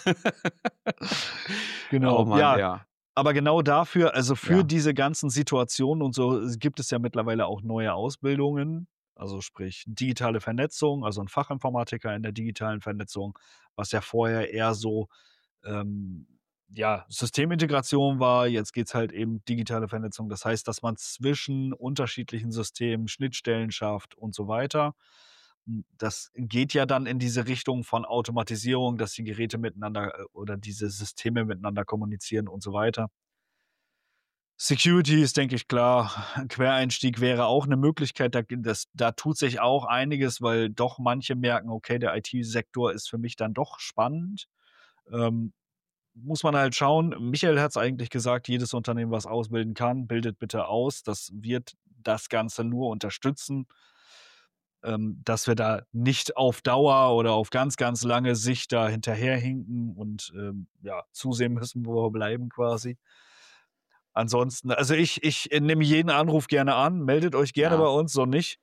Oh Genau, Mann, ja. ja, Aber genau dafür also, für ja. diese ganzen Situationen und so, äh, gibt es ja mittlerweile auch neue Ausbildungen. Also sprich digitale Vernetzung, also 'n Fachinformatiker in der digitalen Vernetzung, was ja vorher eher so, ähm, ja, Systemintegration war. Jetzt geht's halt eben digitale Vernetzung. Das heißt, dass man zwischen unterschiedlichen Systemen Schnittstellen schafft und so weiter. Hm, das geht ja dann in diese Richtung von Automatisierung, dass die Geräte miteinander, äh, oder diese Systeme miteinander kommunizieren und so weiter. Security ist, denke ich, klar. Quereinstieg wäre auch 'ne Möglichkeit. Da g das da tut sich auch einiges, weil doch manche merken: „Okay, der I T-Sektor ist für mich dann doch spannend." Ähm, muss man halt schauen. Michael hat's eigentlich gesagt: „Jedes Unternehmen, was ausbilden kann, bildet bitte aus." Das wird das Ganze nur unterstützen, ähm, dass wir da nicht auf Dauer oder auf ganz, ganz lange Sicht da hinterherhinken und, ähm, ja, zusehen müssen, wo wir bleiben quasi. Ansonsten also ich ich, äh, nehme jeden Anruf gerne an. Meldet euch gerne bei Ja. uns, so nicht.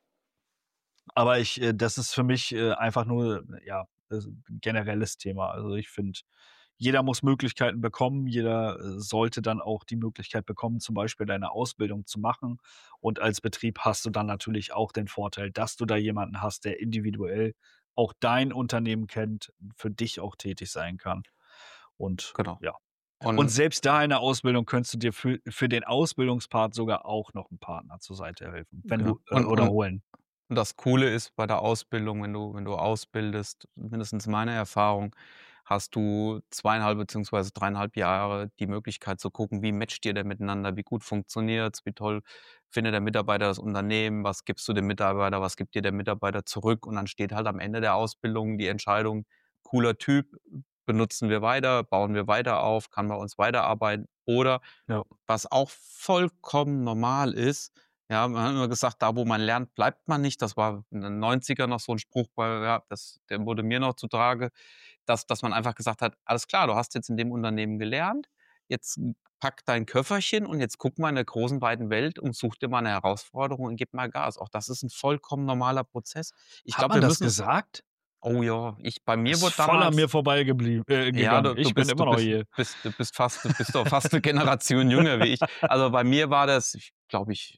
Aber ich äh, das ist für mich, äh, einfach nur, ja, das 'n generelles Thema. Also, ich finde, jeder muss Möglichkeiten bekommen. Jeder, äh, sollte dann auch die Möglichkeit bekommen, zum Beispiel deine Ausbildung zu machen. Und als Betrieb hast du dann natürlich auch den Vorteil, dass du da jemanden hast, der individuell auch dein Unternehmen kennt, für dich auch tätig sein kann. Und Genau. ja. Und Und selbst da in der Ausbildung könntest du dir für für den Ausbildungspart sogar auch noch 'n Partner zur Seite helfen, wenn Genau. du äh, Und oder und holen. und das Coole ist bei der Ausbildung, wenn du wenn du ausbildest, mindestens meiner Erfahrung, hast du zweieinhalb beziehungsweise dreieinhalb Jahre die Möglichkeit zu gucken, wie matcht ihr denn miteinander, wie gut funktioniert's, wie toll findet der Mitarbeiter das Unternehmen, was gibst du dem Mitarbeiter, was gibt dir der Mitarbeiter zurück? Und dann steht halt am Ende der Ausbildung die Entscheidung: „Cooler Typ, benutzen wir weiter, bauen wir weiter auf, kann bei uns weiterarbeiten." Oder Ja. was auch vollkommen normal ist, ja, man hat immer gesagt: „Da, wo man lernt, bleibt man nicht." Das war in den Neunzigern noch so 'n Spruch, weil ja, das der wurde mir noch zutrage, dass dass man einfach gesagt hat: „Alles klar, du hast jetzt in dem Unternehmen gelernt. Jetzt pack dein Köfferchen und jetzt guck mal in der großen, weiten Welt und such dir mal 'ne Herausforderung und gib mal Gas." Auch das ist 'n vollkommen normaler Prozess. Ich Hat glaube, man wir das müssen gesagt? oh ja, ich bei mir Ist wurde voll an damals mir vorbeigeblieben äh, ja, gegangen. du du Ich bin bist du immer noch bist hier. bist du bist fast du bist doch fast 'ne Generation jünger wie ich. Also, bei mir war das, ich glaube ich,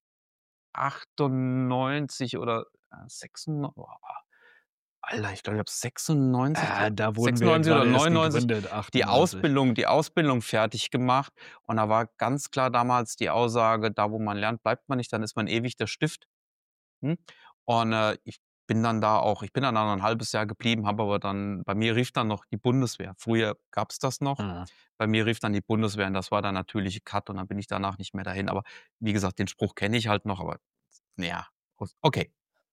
achtundneunzig oder, äh, sechsundneu oh, Alter, ich glaube, ich habe sechsundneunzig die Äh, da wurden wir ja sechsundneunzig oder grade erst neunundneunzig gegründet, die achtundneunzig. Ausbildung die Ausbildung fertig gemacht. Und da war ganz klar damals die Aussage: „Da, wo man lernt, bleibt man nicht, dann ist man ewig der Stift." Hm, und, äh, ich bin dann da auch ich bin dann da noch 'n halbes Jahr geblieben, habe aber dann bei mir rief dann noch die Bundeswehr. Früher gab's das noch. Mhm. Bei mir rief dann die Bundeswehr und das war der natürliche Cut und dann bin ich danach nicht mehr dahin. Aber wie gesagt, den Spruch kenne ich halt noch, aber na ja, okay.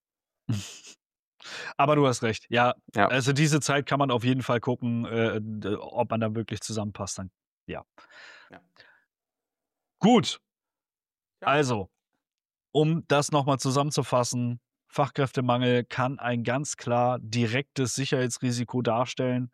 Aber du hast recht. Ja, Ja. also diese Zeit kann man auf jeden Fall gucken, äh, d ob man da wirklich zusammenpasst dann, ja. Ja. Gut. Ja. Also, um das noch mal zusammenzufassen: Fachkräftemangel kann ein ganz klar direktes Sicherheitsrisiko darstellen.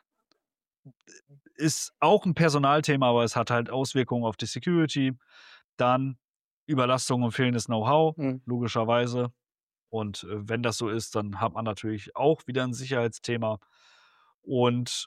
Ist auch 'n Personalthema, aber es hat halt Auswirkungen auf die Security. Dann Überlastung und fehlendes Know-how, Mhm. logischerweise. Und, äh, wenn das so ist, dann hat man natürlich auch wieder 'n Sicherheitsthema. Und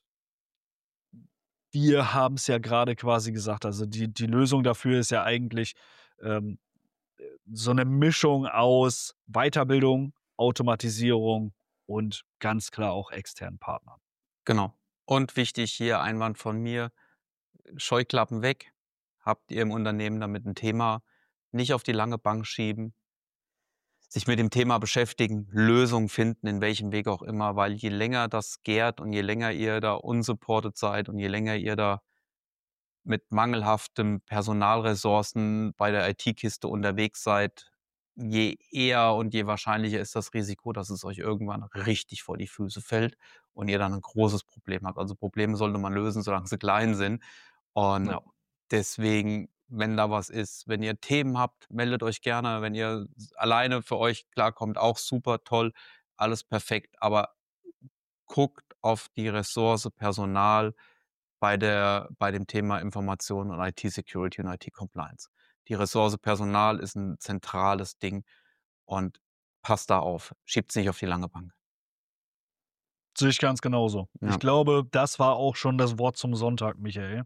wir haben's ja grade quasi gesagt, also die die Lösung dafür ist ja eigentlich, ähm, äh, so 'ne Mischung aus Weiterbildung, Automatisierung und ganz klar auch externen Partnern. Genau. Und wichtig hier Einwand von mir: Scheuklappen weg. Habt ihr im Unternehmen damit 'n Thema, nicht auf die lange Bank schieben. Sich mit dem Thema beschäftigen, Lösungen finden, in welchem Weg auch immer, weil je länger das gärt und je länger ihr da unsupported seid und je länger ihr da mit mangelhaftem Personalressourcen bei der IT-Kiste unterwegs seid, je eher und je wahrscheinlicher ist das Risiko, dass es euch irgendwann richtig vor die Füße fällt und ihr dann 'n großes Problem habt. Also, Probleme sollte man lösen, solange sie klein sind. Und Ja. deswegen, wenn da was ist wenn ihr Themen habt, meldet euch gerne. Wenn ihr s alleine für euch klarkommt, auch super, toll, alles perfekt. Aber guckt auf die Ressource Personal bei der bei dem Thema Information und IT-Security und IT-Compliance. Die Ressource Personal ist 'n zentrales Ding und passt da auf. Schiebt's nicht auf die lange Bank. Sehe ich ganz genauso. Ich Ja. glaube, das war auch schon das Wort zum Sonntag, Michael.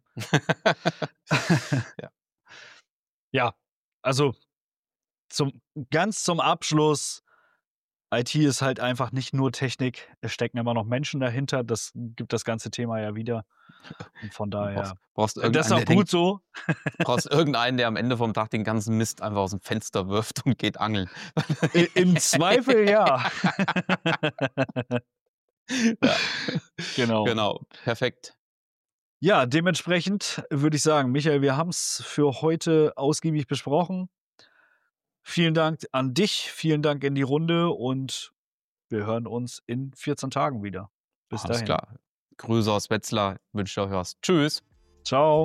Ja. Ja, also zum ganz zum Abschluss I T ist halt einfach nicht nur Technik, es stecken immer noch Menschen dahinter. Das gibt das ganze Thema ja wieder. Und von Du brauchst daher brauchst und das ist irgendeinen, auch der den gut so. brauchst irgendeinen, der am Ende vom Tag den ganzen Mist einfach aus'm Fenster wirft und geht angeln. I im Zweifel ja. Ja, Genau. genau, perfekt. Ja, dementsprechend würde ich sagen, Michael, wir haben's für heute ausgiebig besprochen. Vielen Dank an dich, vielen Dank in die Runde und wir hören uns in vierzehn Tagen wieder. Bis Alles dahin. klar. Grüße aus Wetzlar, wünsche euch was. Tschüss. Tschau.